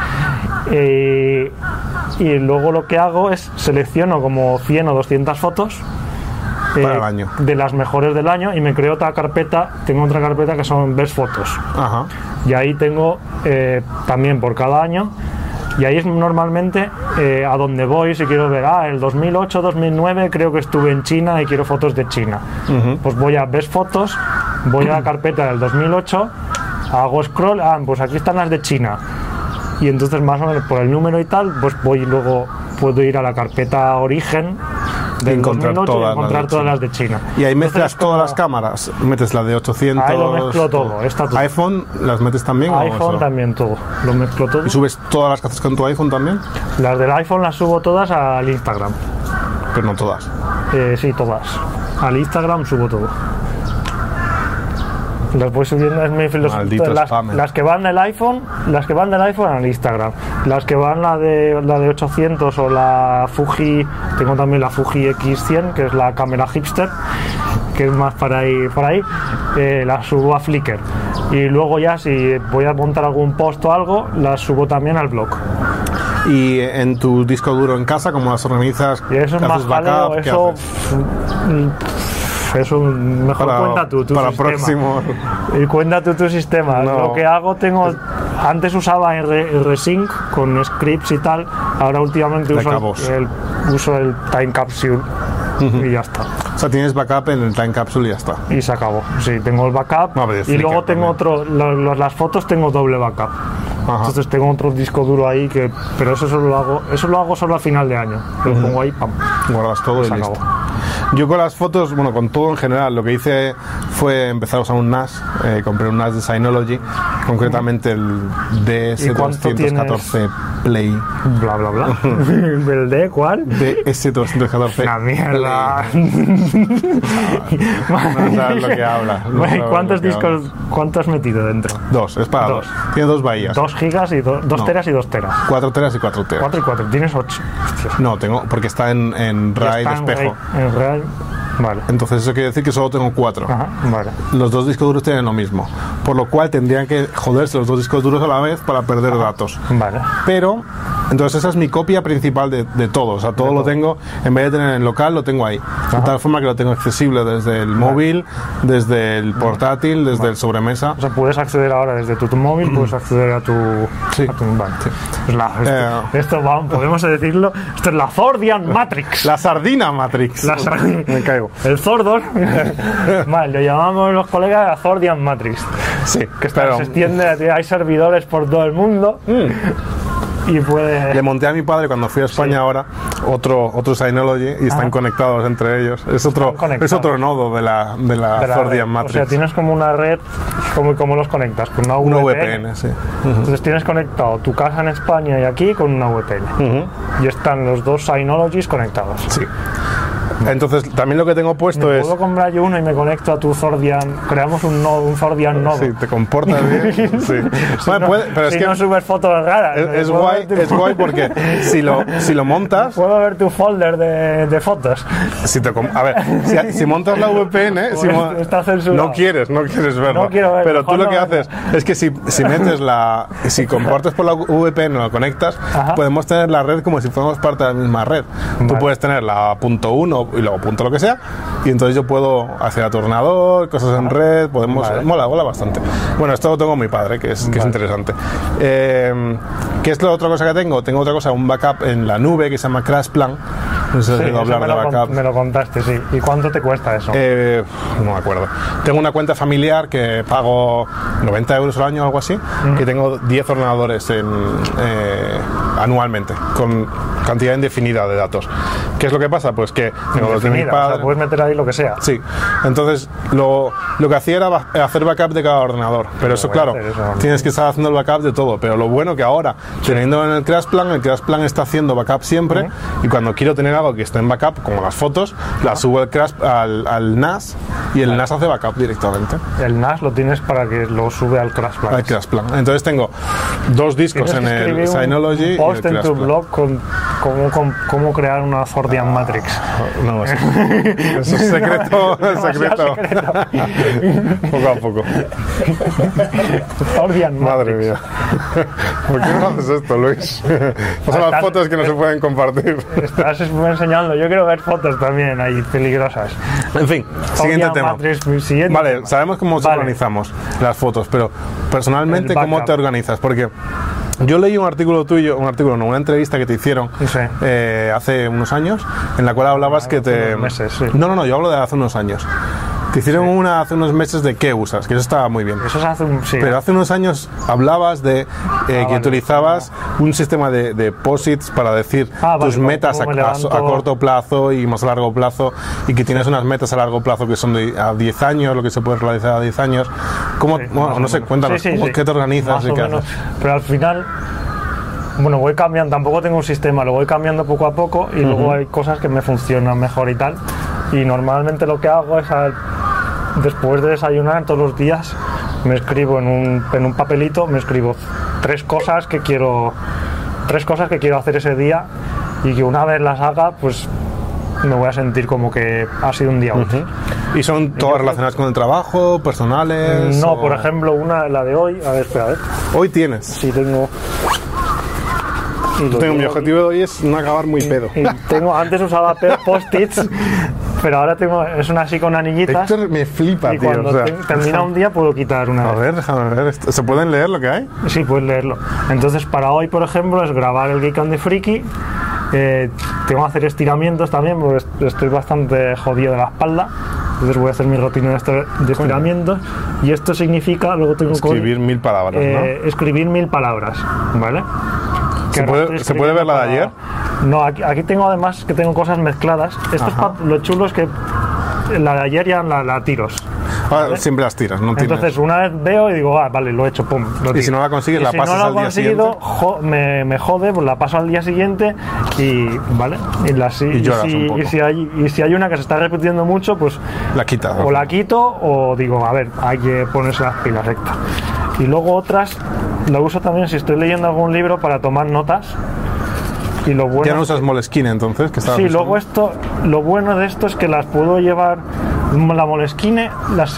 Y luego lo que hago es selecciono como 100 o 200 fotos. Para el año. De las mejores del año y me creo otra carpeta. Tengo otra carpeta que son Best Fotos. Ajá. Y ahí tengo también por cada año. Y ahí es normalmente a donde voy si quiero ver, el 2008-2009 creo que estuve en China y quiero fotos de China. Pues voy a Best Fotos, voy a la carpeta del 2008, hago scroll, pues aquí están las de China. Y entonces más o menos por el número y tal, pues voy y luego puedo ir a la carpeta origen del encontrar 2008 y encontrar todas las de China. Y ahí mezclas entonces, todas las cámaras, metes la de 800. Ahí lo mezclo todo, está todo. iPhone, ¿las metes también? iPhone también todo, lo mezclo todo. ¿Y subes todas las que haces con tu iPhone también? Las del iPhone las subo todas al Instagram. Pero no todas. Sí, todas. Al Instagram subo todo. Las voy subiendo, es mi filosofía. Las que van del iPhone, al Instagram. Las que van la de 800 o la Fuji, tengo también la Fuji X100, que es la cámara hipster, que es más para ir por ahí, las subo a Flickr. Y luego ya si voy a montar algún post o algo, las subo también al blog. Y en tu disco duro en casa, ¿cómo las organizas? Y eso es más jaleo, eso mejor cuenta tú para sistema. Próximo. Y cuenta tú tu sistema. No. Lo que hago antes usaba RSync con scripts y tal, ahora últimamente uso el time capsule y ya está. O sea, tienes backup en el time capsule y ya está. Y se acabó. Sí, tengo el backup y luego tengo las fotos tengo doble backup. Ajá. Entonces tengo otro disco duro ahí pero eso lo hago solo a final de año. Lo pongo ahí, pam. Guardas todo y listo. Acabó. Yo con las fotos, con todo en general, lo que hice fue empezar a usar un NAS. Compré un NAS de Synology, concretamente el DS214 Play. Bla, bla, bla. ¿El D cuál? DS214. La mierda. No sabes lo que habla. ¿Cuántos discos cuánto has metido dentro? Dos, es para dos. Tiene dos bahías. 2 gigas y 2 teras y 2 teras. 4 teras y 4 teras. 4 y 4, tienes 8. No, tengo, porque está en RAID espejo. En RAID, vale. Entonces eso quiere decir que solo tengo 4. Ajá, vale. Los dos discos duros tienen lo mismo, por lo cual tendrían que joderse los dos discos duros a la vez para perder datos. Vale. Pero, entonces esa es mi copia principal de todo, o sea, todo lo tengo, en vez de tener en local, lo tengo ahí. De tal forma que lo tengo accesible desde el móvil, desde el portátil, desde el sobremesa. O sea, puedes acceder ahora desde tu móvil, puedes acceder a tu... Sí. Vale. Sí. Esto podemos decirlo, esto es la Zordian Matrix. La sardina Matrix. Me caigo. El Zordon. Vale, lo llamamos los colegas la Zordian Matrix. Sí, que se extiende, hay servidores por todo el mundo. Y puede... Le monté a mi padre cuando fui a España ahora otro Synology y están conectados entre ellos. Es otro nodo de la Zordian Matrix. O sea, tienes como una red, ¿cómo los conectas? Con una VPN, sí. Entonces tienes conectado tu casa en España y aquí con una VPN. Y están los dos Synologies conectados. Sí. Entonces, también lo que tengo puesto es... ¿Puedo comprar yo uno y me conecto a tu Zordian? Creamos un Zordian nodo. Sí, te comportas bien. Sí. Pero es que no subes fotos raras. Es guay porque si lo montas... Puedo ver tu folder de fotos. A ver, si montas la VPN... está censurado. No quieres verlo. No quiero verlo. Pero tú lo que haces es que si metes si compartes por la VPN o la conectas, podemos tener la red como si fuéramos parte de la misma red. Vale. Tú puedes tener la .1 luego apunto lo que sea, y entonces yo puedo hacer a tu ordenador, cosas en red, podemos... Vale. Mola bastante. Bueno, esto lo tengo mi padre, que es interesante. ¿Qué es la otra cosa que tengo? Tengo otra cosa, un backup en la nube que se llama CrashPlan. No sé si Sí, he oído eso hablar de backup. me lo contaste, sí. ¿Y cuánto te cuesta eso? No me acuerdo. Tengo una cuenta familiar que pago 90 euros al año o algo así, que tengo 10 ordenadores anualmente, con cantidad indefinida de datos. ¿Qué es lo que pasa? Pues que tengo los de mi Definida, o padre. sea, puedes meter ahí lo que sea. Sí, entonces lo que hacía era hacer backup de cada ordenador, pero eso voy a claro, hacer eso, ¿no? tienes que estar haciendo el backup de todo, pero lo bueno que ahora, teniendo en el CrashPlan está haciendo backup siempre, y cuando quiero tener algo que esté en backup, como las fotos, las subo al NAS, y el NAS hace backup directamente. El NAS lo tienes para que lo sube al CrashPlan. Al CrashPlan. Entonces tengo 2 discos Tienes en que el escribir Synology un y post el en tu CrashPlan. blog con cómo crear una Zordian Matrix. No lo sé. Eso es secreto, Demasiado secreto. Poco a poco. Zordian Madre Matrix. mía. ¿Por qué no haces esto, Luis? No son las fotos que no se pueden compartir. Estás enseñando. Yo quiero ver fotos también ahí peligrosas. En fin, siguiente Zordian tema. Matrix, siguiente Vale, tema. sabemos cómo Vale. organizamos las fotos, pero personalmente, El ¿cómo backup. te organizas? Porque yo leí una entrevista que te hicieron Sí. hace unos años, en la cual hablabas que te... unos meses, sí. No, yo hablo de hace unos años. Te hicieron una hace unos meses de qué usas, que eso estaba muy bien. Eso se hace un... Sí. Pero hace unos años hablabas de que vale. utilizabas un sistema de posits para decir Vale, tus metas cómo me a levanto. corto plazo y más a largo plazo, y que tienes unas metas a largo plazo que son a 10 años, lo que se puede realizar a 10 años. ¿Cómo, Sí, bueno, más o no sé, menos. cuéntanos, Sí, sí. ¿qué te organizas Más y o qué menos. haces? Pero al final, bueno, voy cambiando, tampoco tengo un sistema, lo voy cambiando poco a poco, y luego hay cosas que me funcionan mejor y tal. Y normalmente lo que hago es, después de desayunar todos los días, me escribo en un papelito, me escribo 3 cosas que quiero hacer ese día, y que una vez las haga, pues me voy a sentir como que ha sido un día útil. ¿Y son todas relacionadas con el trabajo, personales? No, o- por ejemplo, la de hoy, a ver, espera, a ver, Hoy tienes. si tengo... y lo Mi tengo objetivo de hoy es no acabar muy pedo. aquí. Y antes usaba post-its, pero ahora es una así con anillitas. Héctor me flipa, Y tío. cuando o sea, termina un día puedo quitar una A vez. ver, déjame ver. ¿Se pueden leer lo que hay? Sí, puedes leerlo. Entonces, para hoy, por ejemplo, es grabar el Geek and the Freaky. Tengo que hacer estiramientos también, porque estoy bastante jodido de la espalda. Entonces voy a hacer mi rutina de estiramientos. Y esto significa, luego tengo que Escribir 1000 palabras, ¿no? escribir 1000 palabras, ¿vale? ¿Se Que ahora puede- estoy se puede ver la de escribiendo No, aquí tengo además que tengo cosas mezcladas. Esto es lo chulo es que la de ayer ya la tiros. Ah, siempre las tiras, no tienes. Entonces una vez veo y digo, vale, lo he hecho, pum. Lo Y tiro. si no la consigues, Y la si pasas no la al he día conseguido, siguiente. me jode, pues la paso al día siguiente y, ¿vale? Y lloras un poco. Y si hay una que se está repitiendo mucho, pues La quitas. ¿no? o la quito o digo, a ver, hay que ponerse las pilas rectas. Y luego otras, lo uso también si estoy leyendo algún libro para tomar notas. Y lo bueno Ya no usas Moleskine entonces, que estabas Sí, usando. luego lo bueno de esto es que las puedo llevar, la Moleskine,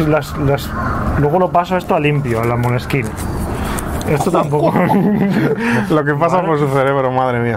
luego lo paso esto a limpio, a la Moleskine. Esto tampoco. Lo que pasa Vale. por su cerebro, madre mía.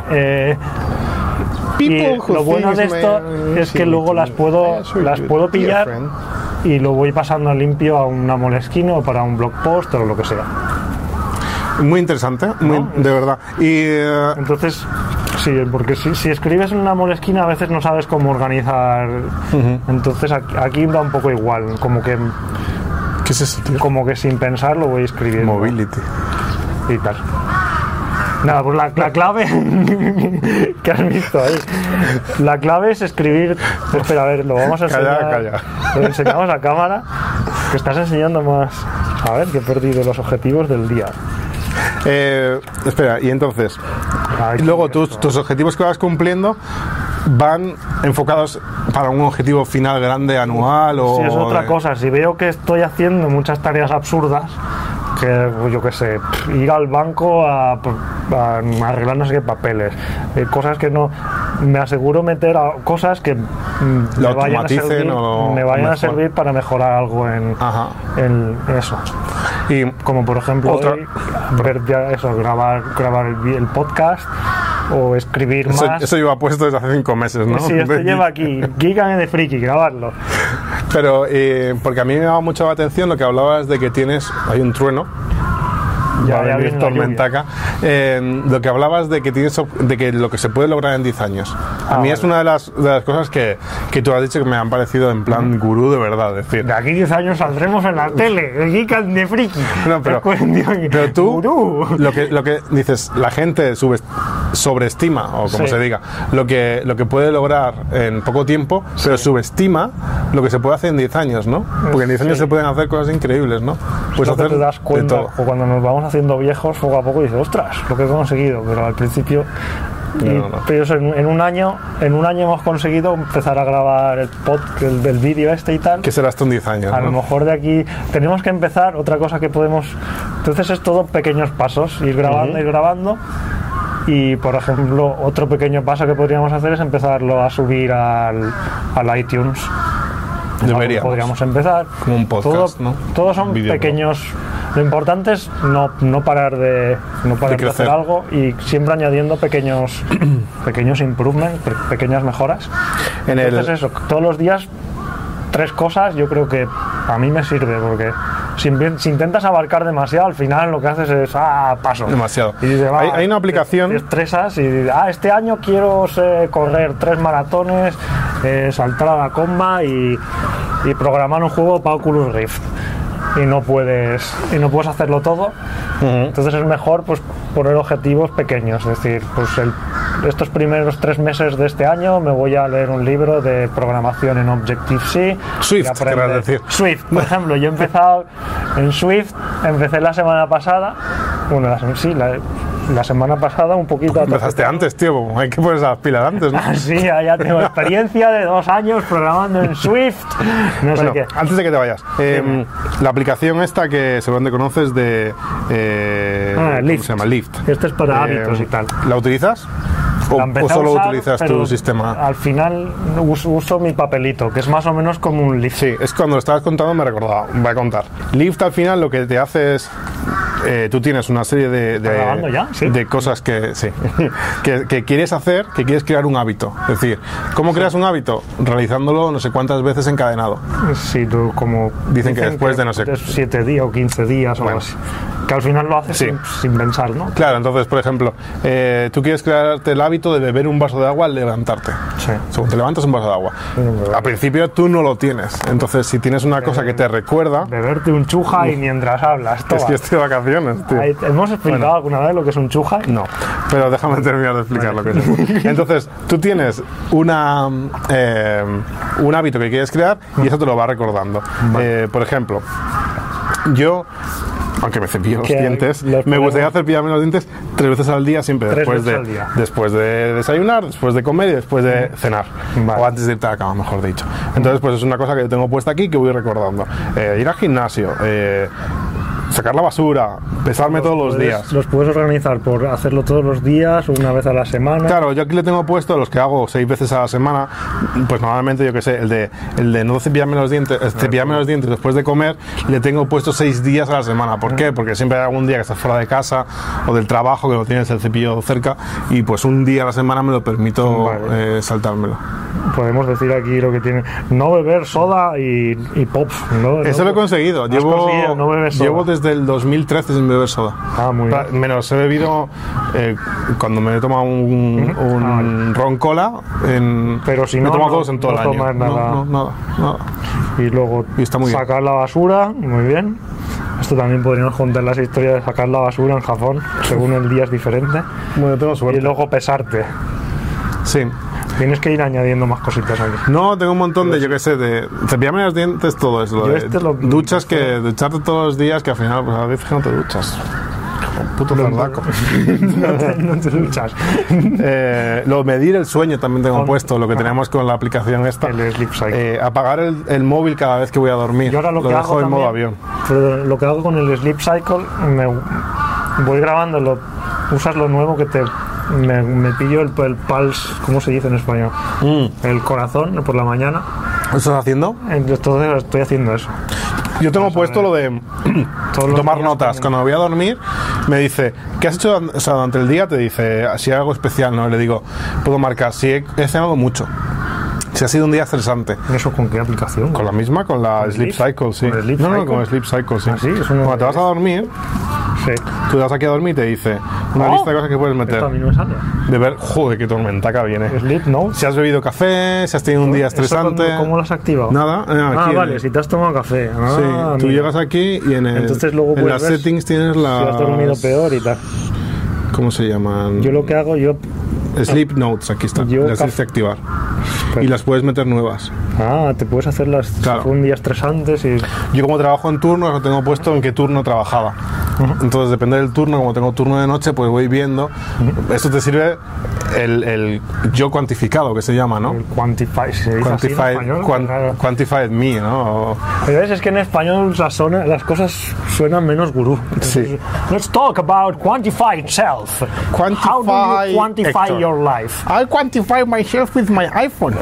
Y lo bueno de esto es que luego las puedo pillar y lo voy pasando a limpio a una Moleskine o para un blog post o lo que sea. Muy interesante, de verdad. Y Entonces, sí, porque si escribes en una Moleskine a veces no sabes cómo organizar. Entonces aquí da un poco igual, como que ¿qué es eso, tío? como que sin pensar lo voy escribiendo Mobility. y tal. Nada, pues la clave que has visto ahí. La clave es escribir. Espera, a ver, lo vamos a enseñar. Calla. Lo enseñamos a cámara. Que estás enseñando más. A ver, que he perdido los objetivos del día. Espera, y entonces, Ay, y luego qué tus objetivos que vas cumpliendo van enfocados para un objetivo final grande anual o... Si es otra cosa, si veo que estoy haciendo muchas tareas absurdas, que yo qué sé, ir al banco a arreglar no sé qué papeles, cosas que no, me aseguro meter a cosas que Lo automaticen o me vayan a mejor. servir para mejorar algo en eso. Y Como por ejemplo Otra- hoy, ver ya eso, grabar el podcast o escribir más. Eso lleva puesto desde hace 5 meses, ¿no? Sí, esto lleva aquí, Geek de Friki, grabarlo. Pero, porque a mí me llama mucho la atención lo que hablabas de que hay un trueno. Ya va a venir viene la tormentaca. Lo que hablabas de que de que lo que se puede lograr en 10 años. A mí vale. es una de las cosas que tú has dicho que me han parecido en plan gurú de verdad. Es decir, De aquí 10 años saldremos en la tele, el Geek de Friki. no, pero tú, Gurú. lo que dices, la gente sobreestima, o como Sí. se diga, lo que puede lograr en poco tiempo, pero subestima lo que se puede hacer en 10 años, ¿no? Porque en 10 años Sí. se pueden hacer cosas increíbles, ¿no? Puedes Lo que hacer te das de cuenta, todo. o cuando nos vamos haciendo viejos, poco a poco dices, ostras, lo que he conseguido, pero al principio... No. Pero eso, en un año hemos conseguido empezar a grabar el vídeo y tal. ¿Qué será esto en 10 años? A ¿no? lo mejor de aquí tenemos que empezar, otra cosa que podemos... Entonces es todo pequeños pasos, ir grabando, ir grabando. Y, por ejemplo, otro pequeño paso que podríamos hacer es empezarlo a subir al iTunes. Deberíamos. Podríamos empezar. Como un podcast, ¿no? Todos son Videoblog. pequeños... Lo importante es no parar de crecer. hacer algo y siempre añadiendo pequeños improvements, pequeñas mejoras. Entonces eso, todos los días 3 cosas, yo creo que a mí me sirve, porque si intentas abarcar demasiado, al final lo que haces es paso. Demasiado. Y dices, Hay una aplicación... Te estresas y dices, este año quiero correr 3 maratones, saltar a la comba y programar un juego para Oculus Rift. Y no puedes hacerlo todo. Entonces es mejor pues poner objetivos pequeños, es decir, pues estos primeros 3 meses de este año me voy a leer un libro de programación en Objective-C. Swift, y aprender. querrás decir. Swift, por ejemplo, yo he empezado en Swift, empecé la semana pasada, la semana pasada un poquito... Empezaste antes, tío, hay que poner las pilas antes, ¿no? Sí, ya tengo experiencia de 2 años programando en Swift, no sé Bueno, qué. antes de que te vayas, la aplicación esta que seguramente conoces de... ¿cómo Lift. se llama? Lift. Esto es para hábitos y tal. ¿La utilizas? La ¿O empecé a solo usar, utilizas pero tu sistema? Al final uso mi papelito, que es más o menos como un Lift. Sí, es cuando lo estabas contando me recordaba, voy a contar. Lift al final lo que te hace es... tú tienes una serie grabando ya? ¿Sí? de cosas que quieres hacer, que quieres crear un hábito. Es decir, ¿cómo creas un hábito? Realizándolo no sé cuántas veces encadenado. Sí, tú como... Dicen que después de no sé... 7 días o 15 días o algo así. Que al final lo haces Sí. sin pensar, ¿no? Claro, entonces, por ejemplo, tú quieres crearte el hábito de beber un vaso de agua al levantarte. Sí. Según te levantas un vaso de agua. Al principio tú no lo tienes. Entonces, si tienes una cosa que te recuerda... Beberte un chuja y mientras hablas. Es toma. que estoy de vacaciones, tío. ¿Hemos explicado alguna vez lo que es un chuja? No, pero déjame terminar de explicar lo que es. Entonces, tú tienes un hábito que quieres crear y eso te lo va recordando. Por ejemplo, yo, aunque me cepillo los Que dientes, los me podemos- gustaría cepillarme los dientes 3 veces al día, siempre 3 después veces al día. después de desayunar, después de comer y después de cenar. Vale. O antes de irte a la cama, mejor dicho. Entonces, pues es una cosa que yo tengo puesta aquí que voy recordando. Ir al gimnasio, sacar la basura, pesarme todos los días. Los puedes organizar por hacerlo todos los días, una vez a la semana. Claro, yo aquí le tengo puesto los que hago 6 veces a la semana, pues normalmente yo que sé, el de no cepillarme los dientes, cepillarme los dientes después de comer, le tengo puesto 6 días a la semana. ¿Por qué? Porque siempre hay algún día que estás fuera de casa o del trabajo que no tienes el cepillo cerca y pues un día a la semana me lo permito Vale. saltármelo. Podemos decir aquí lo que tiene. No beber soda y pops. ¿no? Eso lo he conseguido. Has conseguido no beber soda. Llevo desde el 2013 sin beber soda. Muy bien. Menos he bebido cuando me he tomado un ron cola. Pero si me no, he tomado no- 2 en todo no el año. tomas nada. Nada. Y luego Y está muy bien. sacar la basura, muy bien. Esto también podríamos contar las historias de sacar la basura en Japón, según el día es diferente. Bueno, tengo Y suerte. luego pesarte. Sí. Tienes que ir añadiendo más cositas aquí. No, tengo un montón de, yo qué sé, de cepillarme los dientes, todo eso. Duchas que ducharte todos los días, que al final, pues a veces que no te duchas. Puto zardaco. No te duchas. Medir el sueño también tengo puesto, lo que tenemos con la aplicación esta. El Sleep Cycle. Apagar el móvil cada vez que voy a dormir. Yo ahora lo que dejo hago en modo también, avión. pero lo que hago con el Sleep Cycle, voy grabando, usas lo nuevo que me pillo el pulse, ¿cómo se dice en español? El corazón por la mañana. ¿Lo estás haciendo? Entonces estoy haciendo eso. Yo tengo puesto lo de Todos los tomar días notas. con- Cuando me voy a dormir, me dice, ¿qué has hecho o sea, durante el día? Te dice, si hay algo especial, ¿no? Le digo, puedo marcar, si he cenado mucho, si ha sido un día estresante. ¿Eso con qué aplicación? Con la misma, con la Sleep Cycle, sí. ¿Con el Sleep No, Cycle? con el Sleep Cycle, sí. ¿Ah, sí? Eso no Cuando te vas a dormir, Sí. tú te vas aquí a dormir y te dice una lista de cosas que puedes meter. Esto a mí no me sale. De ver, joder, qué tormentaca viene. Sleep Notes. Si has bebido café, si has tenido un día ¿Eso estresante. ¿Cómo lo has activado? Nada, aquí Vale, si te has tomado café. Sí, tú mira. llegas aquí y Entonces luego en puedes las ver settings tienes las... Si has dormido peor y tal. ¿Cómo se llaman? Yo lo que hago, Sleep Notes, aquí están. Yo Las tienes que activar. Y las puedes meter nuevas. te puedes hacer las Claro. si fue un día estresante y... Yo como trabajo en turnos, lo tengo puesto en qué turno trabajaba. Entonces, depende del turno, como tengo turno de noche, pues voy viendo. Esto te sirve el yo cuantificado, que se llama, ¿no? El Quantify, si se dice así en español, claro. Quantified me, ¿no? Pero es que en español las cosas suenan menos gurú. Sí. Let's talk about quantify itself. Quantify How do you quantify Héctor. your life? I quantify myself with my iPhone.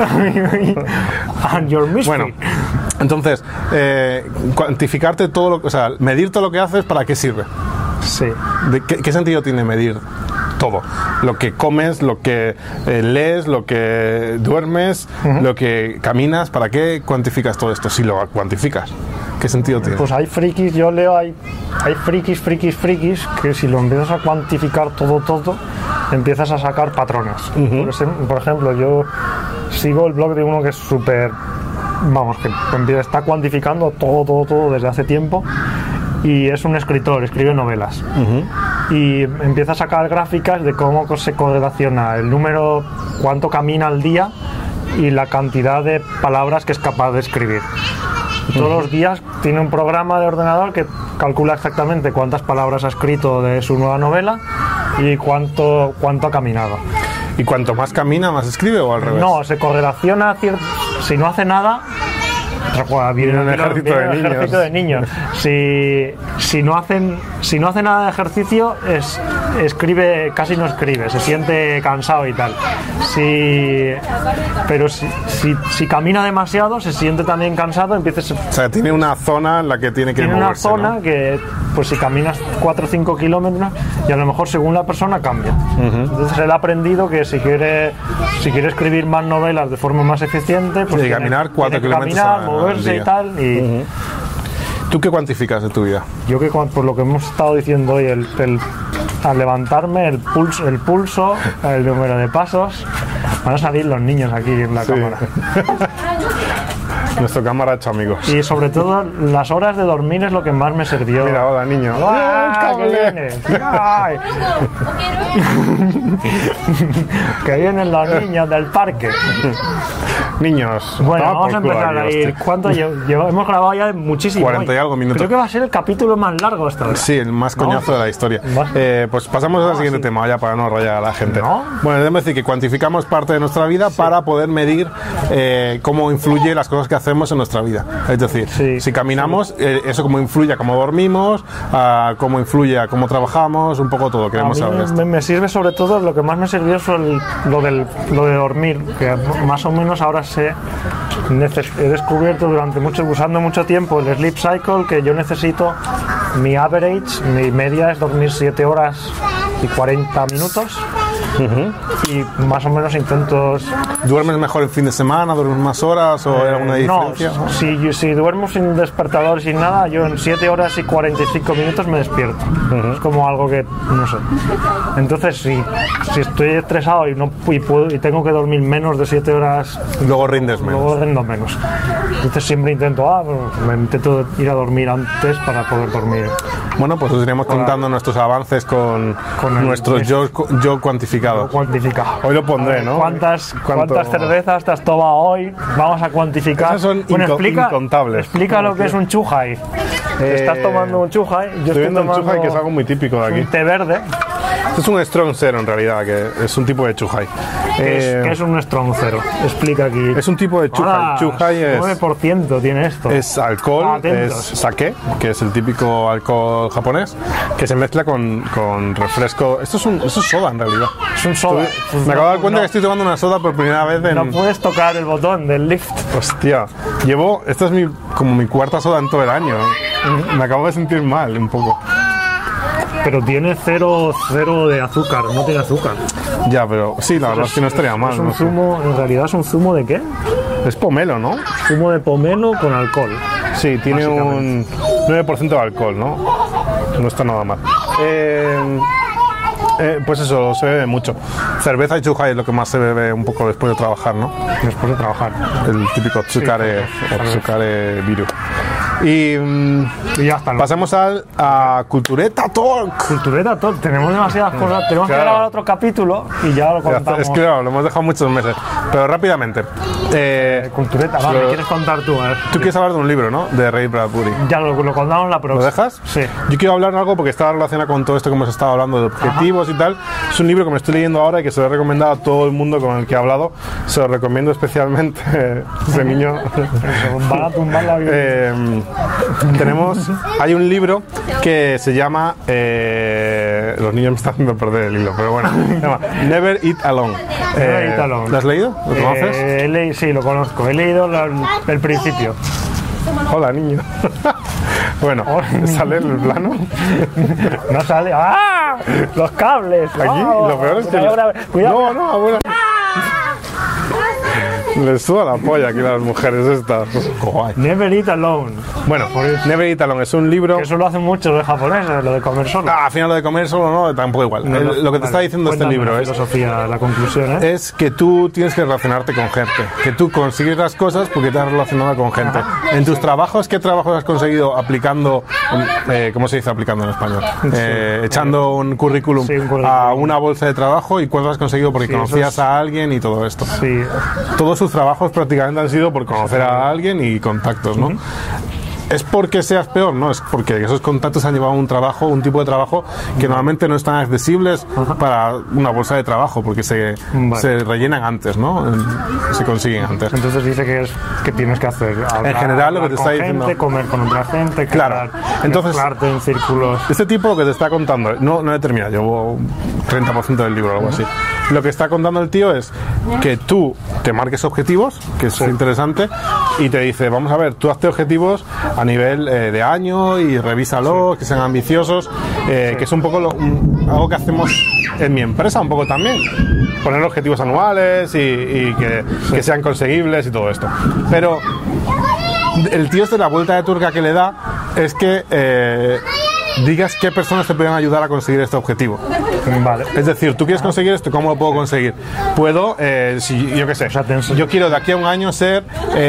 And your mystery. Bueno, entonces, cuantificarte todo lo, o sea, medir todo lo que haces, ¿para qué sirve? Sí. ¿Qué sentido tiene medir todo? Lo que comes, lo que lees, lo que duermes, lo que caminas, ¿para qué cuantificas todo esto? Si lo cuantificas, ¿qué sentido tiene? Pues hay frikis, yo leo, hay frikis, que si lo empiezas a cuantificar todo, empiezas a sacar patrones. Por ejemplo, yo sigo el blog de uno que es súper, vamos, que está cuantificando todo desde hace tiempo. Y es un escritor, escribe novelas. Y empieza a sacar gráficas de cómo se correlaciona el número, cuánto camina al día y la cantidad de palabras que es capaz de escribir. Y todos los días tiene un programa de ordenador que calcula exactamente cuántas palabras ha escrito de su nueva novela y cuánto ha caminado. ¿Y cuanto más camina, más escribe o al revés? No, se correlaciona, si no hace nada... Viene un ejército de niños. Si no hace nada de ejercicio, escribe, casi no escribe, se siente cansado y tal. Pero si camina demasiado, se siente también cansado, empieza. O sea, tiene una zona en la que tiene que moverse, una zona, ¿no? que, pues si caminas 4 o 5 kilómetros, y a lo mejor según la persona cambia. Entonces él ha aprendido que si quiere escribir más novelas de forma más eficiente, pues Sí, caminar 4 kilómetros al moverse día. y tal. ¿Tú qué cuantificas de tu vida? Yo que por lo que hemos estado diciendo hoy, al levantarme, el pulso, el número de pasos, van a salir los niños aquí en la cámara. Nuestro camarote, amigos. Y sobre todo las horas de dormir es lo que más me sirvió. Mira, hola, niño. ¡Ah, que viene! ¡Ay! Que vienen los niños del parque. Niños. Bueno, toma vamos a por culo empezar a aquí, ir. hostia. ¿Cuánto hemos grabado ya muchísimo? 40 y algo minutos. Creo que va a ser el capítulo más largo esta vez. Sí, el más coñazo de la historia. Pues pasamos al siguiente tema, ya para no rayar a la gente. ¿No? Bueno, debemos decir que cuantificamos parte de nuestra vida para poder medir cómo influye las cosas que hacemos en nuestra vida. Es decir, si caminamos, eso cómo influye a cómo dormimos, a cómo influye a cómo trabajamos, un poco todo. Queremos A mí saber esto. me sirve sobre todo, lo que más me sirvió es lo de dormir, que más o menos ahora he descubierto usando mucho tiempo el Sleep Cycle, que yo necesito, mi average, mi media es dormir 7 horas y 40 minutos. Y más o menos intento... ¿Duermes mejor el fin de semana? ¿Duermes más horas? ¿O hay alguna diferencia? No, si duermo sin despertador, sin nada, yo en 7 horas y 45 minutos me despierto. Es como algo que, no sé. Entonces, si estoy estresado y tengo que dormir menos de 7 horas, Luego rindes menos. luego rindo menos. Entonces siempre intento ir a dormir antes para poder dormir. Bueno, pues os iremos contando nuestros avances con nuestro yo cuantificado. Cuantificado. Hoy lo pondré, ¿no? ¿Cuántas cervezas te has tomado hoy? Vamos a cuantificar. Esas son incontables. Explica lo que es un chuhai. Estás tomando un chuhai. Yo Estoy viendo un chuhai, que es algo muy típico de aquí. un té verde. Esto es un strong zero en realidad, que es un tipo de chuhai. ¿Qué es un strong zero? Explica aquí. Es un tipo de chuhai. Hola, Chuhai es 9% tiene esto. Es alcohol, Atentos. es sake, que es el típico alcohol japonés, que se mezcla con refresco. Esto es soda en realidad. Es un soda. Pues Me acabo de dar cuenta no, que estoy tomando una soda por primera vez en... no puedes tocar el botón del lift. Hostia, esta es como mi cuarta soda en todo el año. Me acabo de sentir mal un poco. Pero tiene cero de azúcar, no tiene azúcar. Ya, pero sí, la verdad es que no estaría mal. Es un ¿no? zumo, en realidad es un zumo de ¿qué? Es pomelo, ¿no? Zumo de pomelo con alcohol. Sí, tiene un 9% de alcohol, ¿no? No está nada mal. Pues eso, se bebe mucho. Cerveza y chuja es lo que más se bebe un poco después de trabajar, ¿no? Después de trabajar. El típico tsukare viru. Y ya está. pasemos a Cultureta Talk. Cultureta Talk. Tenemos demasiadas cosas. Tenemos que Claro. grabar otro capítulo y ya lo contamos. Es que claro, lo hemos dejado muchos meses. Pero rápidamente. Cultureta, vale, Lo- ¿quieres contar tú? A ver. Tú quieres hablar de un libro, ¿no? De Ray Bradbury. Ya lo contamos la próxima. ¿Lo dejas? Sí. Yo quiero hablar de algo porque está relacionado con todo esto que hemos estado hablando de objetivos y tal. Es un libro que me estoy leyendo ahora y que se lo he recomendado a todo el mundo con el que he hablado. Se lo recomiendo especialmente ese niño. Van a tumbar la vida. Hay un libro que se llama los niños me están haciendo perder el hilo, pero bueno, se llama Never Eat Alone. Never Eat Alone. ¿Lo has leído? ¿Lo conoces? Sí, lo conozco. He leído el principio. Hola, niño. Bueno, sale en el plano. No sale. ¡Ah! Los cables. Aquí, ¡Oh! lo peor es que. Cuidado. No, abuela. Les suda la polla aquí a las mujeres estas. Guay. Never Eat Alone. Bueno, Never Eat Alone es un libro. Eso lo hacen muchos los japoneses, lo de comer solo. Al final lo de comer solo no, tampoco igual. Lo que te está diciendo este Cuéntame libro la es filosofía, la conclusión, ¿eh? que tú tienes que relacionarte con gente, que tú consigues las cosas porque te has relacionado con gente. En tus trabajos, ¿qué trabajos has conseguido aplicando, cómo se dice aplicando en español? Echando un currículum, Sí, un currículum. a una bolsa de trabajo y cuántos has conseguido porque Sí, conocías eso es- a alguien y todo esto. Sí. Todos sus trabajos prácticamente han sido por conocer a alguien y contactos, ¿no? ¿Es porque seas peor? No, es porque esos contactos han llevado a un trabajo, un tipo de trabajo que normalmente no están accesibles para una bolsa de trabajo, porque se rellenan antes, ¿no? Se consiguen antes. Entonces dice que tienes que hacer. En general, lo que te está con diciendo- gente, comer con otra gente, Claro. quedar, Entonces- mezclarte en círculos. Este tipo lo que te está contando, no he terminado, llevo 30% del libro o algo así. Lo que está contando el tío es que tú te marques objetivos, que es interesante, y te dice, vamos a ver, tú hazte objetivos a nivel de año y revísalo, que sean ambiciosos, que es un poco algo que hacemos en mi empresa, un poco también. Poner objetivos anuales y que sean conseguibles y todo esto. Pero el tío la vuelta de turca que le da es que digas qué personas te pueden ayudar a conseguir este objetivo. Vale. Es decir, tú quieres conseguir esto, ¿cómo lo puedo conseguir? Puedo, si yo qué sé, sea, te enseño. yo quiero de aquí a un año ser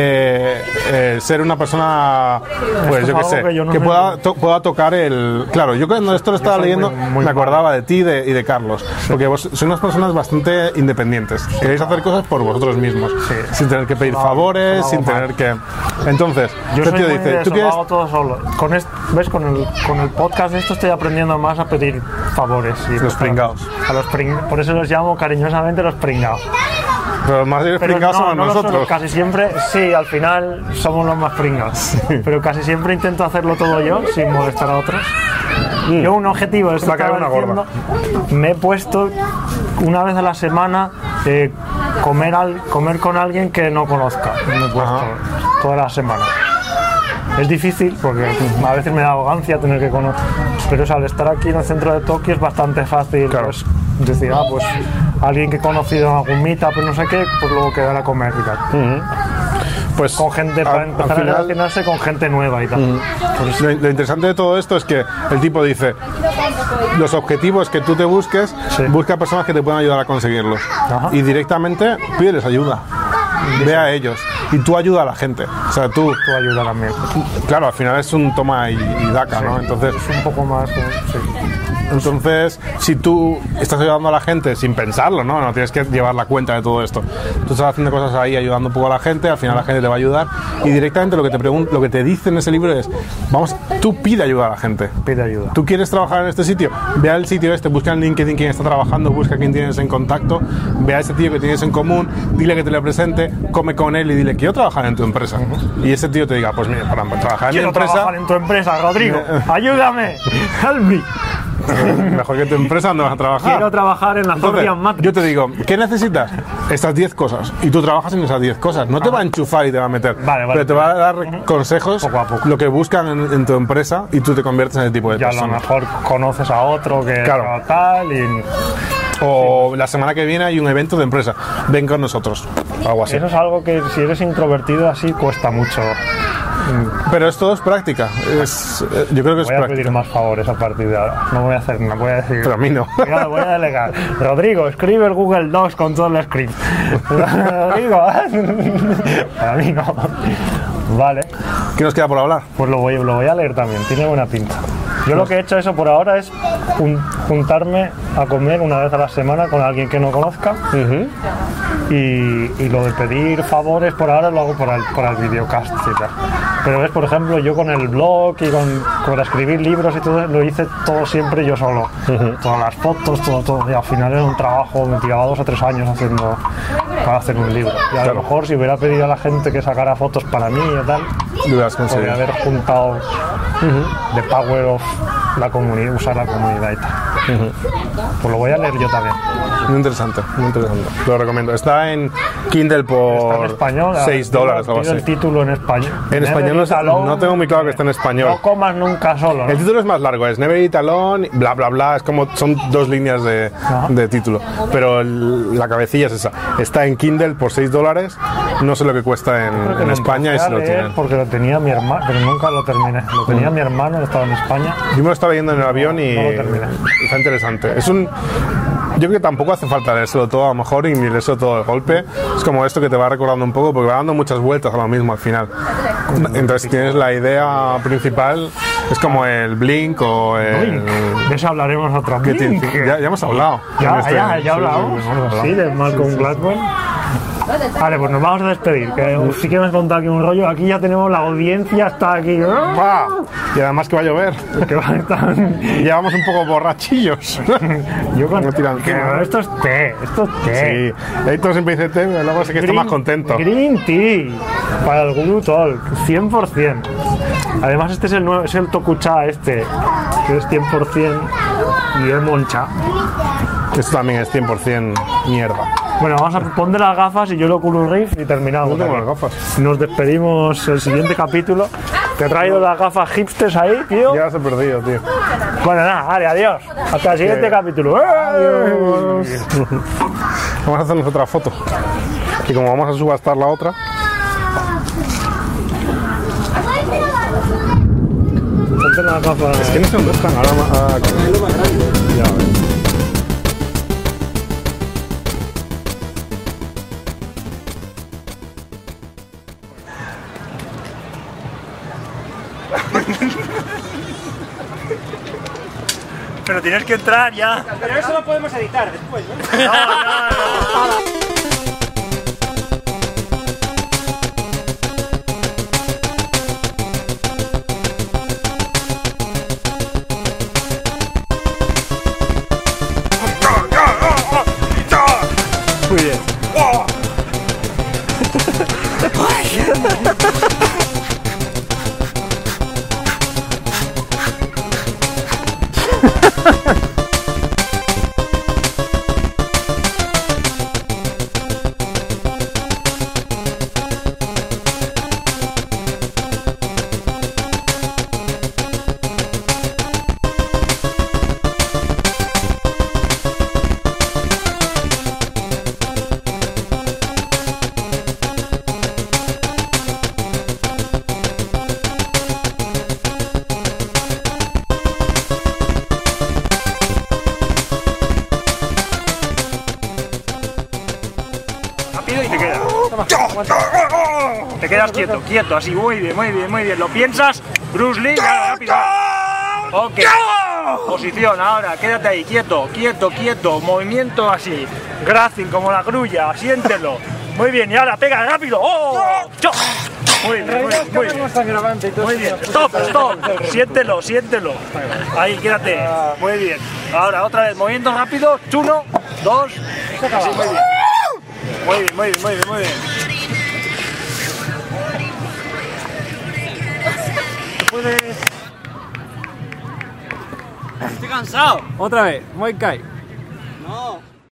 una persona, pues Esto yo qué es sé, algo que yo no que sé. pueda tocar el... Claro, yo cuando esto lo estaba soy leyendo muy me acordaba de ti y de Carlos, porque vos sois unas personas bastante independientes, queréis hacer cosas por vosotros mismos, Sí. sin tener que pedir Eso lo hago favores, sin mal. tener que... Entonces, Yo este soy tío muy dice, de ¿tú eso, lo quieres...? hago todo solo. ¿Ves? Con el podcast de esto estoy aprendiendo más a pedir favores. Y Los pringaos. por eso los llamo cariñosamente los pringados. Pero los más pringados somos lo nosotros. suelo, casi siempre, sí, al final somos los más pringados. Pero casi siempre intento hacerlo todo yo, sin molestar a otros. Yo un objetivo, esto Va a caer estaba una gorda. diciendo, me he puesto una vez a la semana comer con alguien que no conozca. Me he puesto toda la semana. Es difícil porque a veces me da arrogancia tener que conocer, pero al estar aquí en el centro de Tokio es bastante fácil, Claro. pues, decir, pues alguien que he conocido en algún meetup, no sé qué, pues luego quedar a comer y tal. Pues Con gente, para empezar a relacionarse con gente nueva y tal. Pues, Lo interesante de todo esto es que el tipo dice, los objetivos que tú te busques, Sí. busca personas que te puedan ayudar a conseguirlos. Ajá. Y directamente pídeles ayuda. Ve a ellos. Y tú ayuda a la gente. O sea, tú, tu ayuda también. claro, al final es un toma y daca, ¿no? Entonces, Es un poco más... Entonces, si tú estás ayudando a la gente sin pensarlo, ¿no? No tienes que llevar la cuenta de todo esto. Tú estás haciendo cosas ahí ayudando un poco a la gente, al final la gente te va a ayudar y directamente lo que te dice en ese libro es, vamos, tú pide ayuda a la gente. Pide ayuda. ¿Tú quieres trabajar en este sitio? Ve al sitio este, busca en LinkedIn quién está trabajando, busca quién tienes en contacto, ve a ese tío que tienes en común, dile que te le presente, come con él y dile, quiero trabajar en tu empresa. Y ese tío te diga, pues mira, para trabajar en mi Quiero empresa... trabajar en tu empresa, Rodrigo. Ayúdame. Help me. Mejor que tu empresa donde vas a trabajar. Quiero trabajar en la Entonces, Zordian Matrix. yo te digo, ¿qué necesitas? Estas 10 cosas. Y tú trabajas en esas 10 cosas. No te va a enchufar y te va a meter. Vale. Pero te va a dar consejos, Poco a poco. lo que buscan en tu empresa y tú te conviertes en ese tipo de Ya a lo persona. mejor conoces a otro que Claro. haga tal y... O la semana que viene hay un evento de empresa. Ven con nosotros. Algo así. Eso es algo que si eres introvertido así cuesta mucho. Pero es todo es práctica. Yo creo que es Voy a práctica. pedir más favores a partir de ahora. No voy a hacer nada, voy a decir... Pero a mí no. Mira, voy a delegar. Rodrigo, escribe el Google Docs con todo el script. Rodrigo, para mí no. Vale, ¿Qué nos queda por hablar? pues lo voy a leer también, tiene buena pinta. Yo lo que he hecho eso por ahora es juntarme a comer una vez a la semana con alguien que no conozca. Y lo de pedir favores por ahora lo hago por el videocast y tal. Pero ves, por ejemplo, yo con el blog y con escribir libros y todo, lo hice todo siempre yo solo. Todas las fotos, todo. Y al final era un trabajo, me tiraba 2 o 3 años para hacer un libro. Y a lo mejor si hubiera pedido a la gente que sacara fotos para mí y tal, Lo hubieras conseguido. podría haber juntado the power of la comunidad, usar la comunidad y tal. Pues lo voy a leer yo también. Muy interesante, muy interesante. Lo recomiendo. Está en Kindle Está por en español. $6 o algo Pido el así. título en español. En español no sé- no tengo muy claro que esté en español. No comas nunca solo, ¿no? El título es más largo, es Never Eat Alone, bla bla bla, es como son 2 líneas de título. Pero la cabecilla es esa. Está en Kindle por $6, no sé lo que cuesta en España y si lo tienen. Porque lo tenía mi hermano, pero nunca lo terminé. Lo tenía mi hermano, estaba en España. Yo me lo estaba leyendo en el avión y No lo terminé. está interesante. Yo creo que tampoco hace falta leérselo todo a lo mejor y ni leérselo todo de golpe. Es como esto que te va recordando un poco porque va dando muchas vueltas a lo mismo al final. Entonces si tienes la idea principal, es como el Blink o el... De eso hablaremos otro ¿Qué día. tiene? Ya hemos hablado. Ya En este- hablamos. sí, hemos hablado. Sí, de Malcolm Gladwell. Vale, pues nos vamos a despedir. Que sí que me has contado aquí un rollo. Aquí ya tenemos la audiencia, está aquí. ¡Va! Y además que va a llover. Que va a estar... Y ya vamos un poco borrachillos. Yo con... No tiran que encima. esto es té, Sí. Héctor siempre dice té, pero luego sé que está más contento. Green tea para el Guru Talk, 100%. Además este es el nuevo, es el Tokucha que es 100% y es moncha. Esto también es 100% mierda. Bueno, vamos a poner las gafas y yo lo culo riff y terminamos. No tengo aquí. las gafas. Nos despedimos el siguiente capítulo. Te he traído las gafas hipsters ahí, tío. Ya las he perdido, tío. Bueno, nada, vale, adiós. Hasta el siguiente capítulo. Adiós. Vamos a hacernos otra foto. Y como vamos a subastar la otra, Ponte las gafas. es que no sé dónde están. Ahora ya ves. Pero tienes que entrar ya. Pero eso lo podemos editar después, ¿no? No, no, no. Muy bien. Rápido y te quedas. Toma, aguanta. Te quedas quieto, quieto, así, muy bien, muy bien, muy bien. Lo piensas, Bruce Lee, ya, rápido. Ok. Posición, ahora, quédate ahí, quieto, quieto, quieto. Movimiento así, grácil como la grulla, siéntelo. Muy bien, y ahora pega rápido. ¡Oh! ¡Cho! Muy bien, muy bien, muy bien. Muy bien, stop, stop. Siéntelo, siéntelo. Ahí, quédate. Muy bien. Ahora, otra vez, movimiento rápido. 1, 2. Así, muy bien. Muy bien, muy bien, muy bien, muy bien. ¿Te puedes...? Estoy cansado. Otra vez, Muay Thai.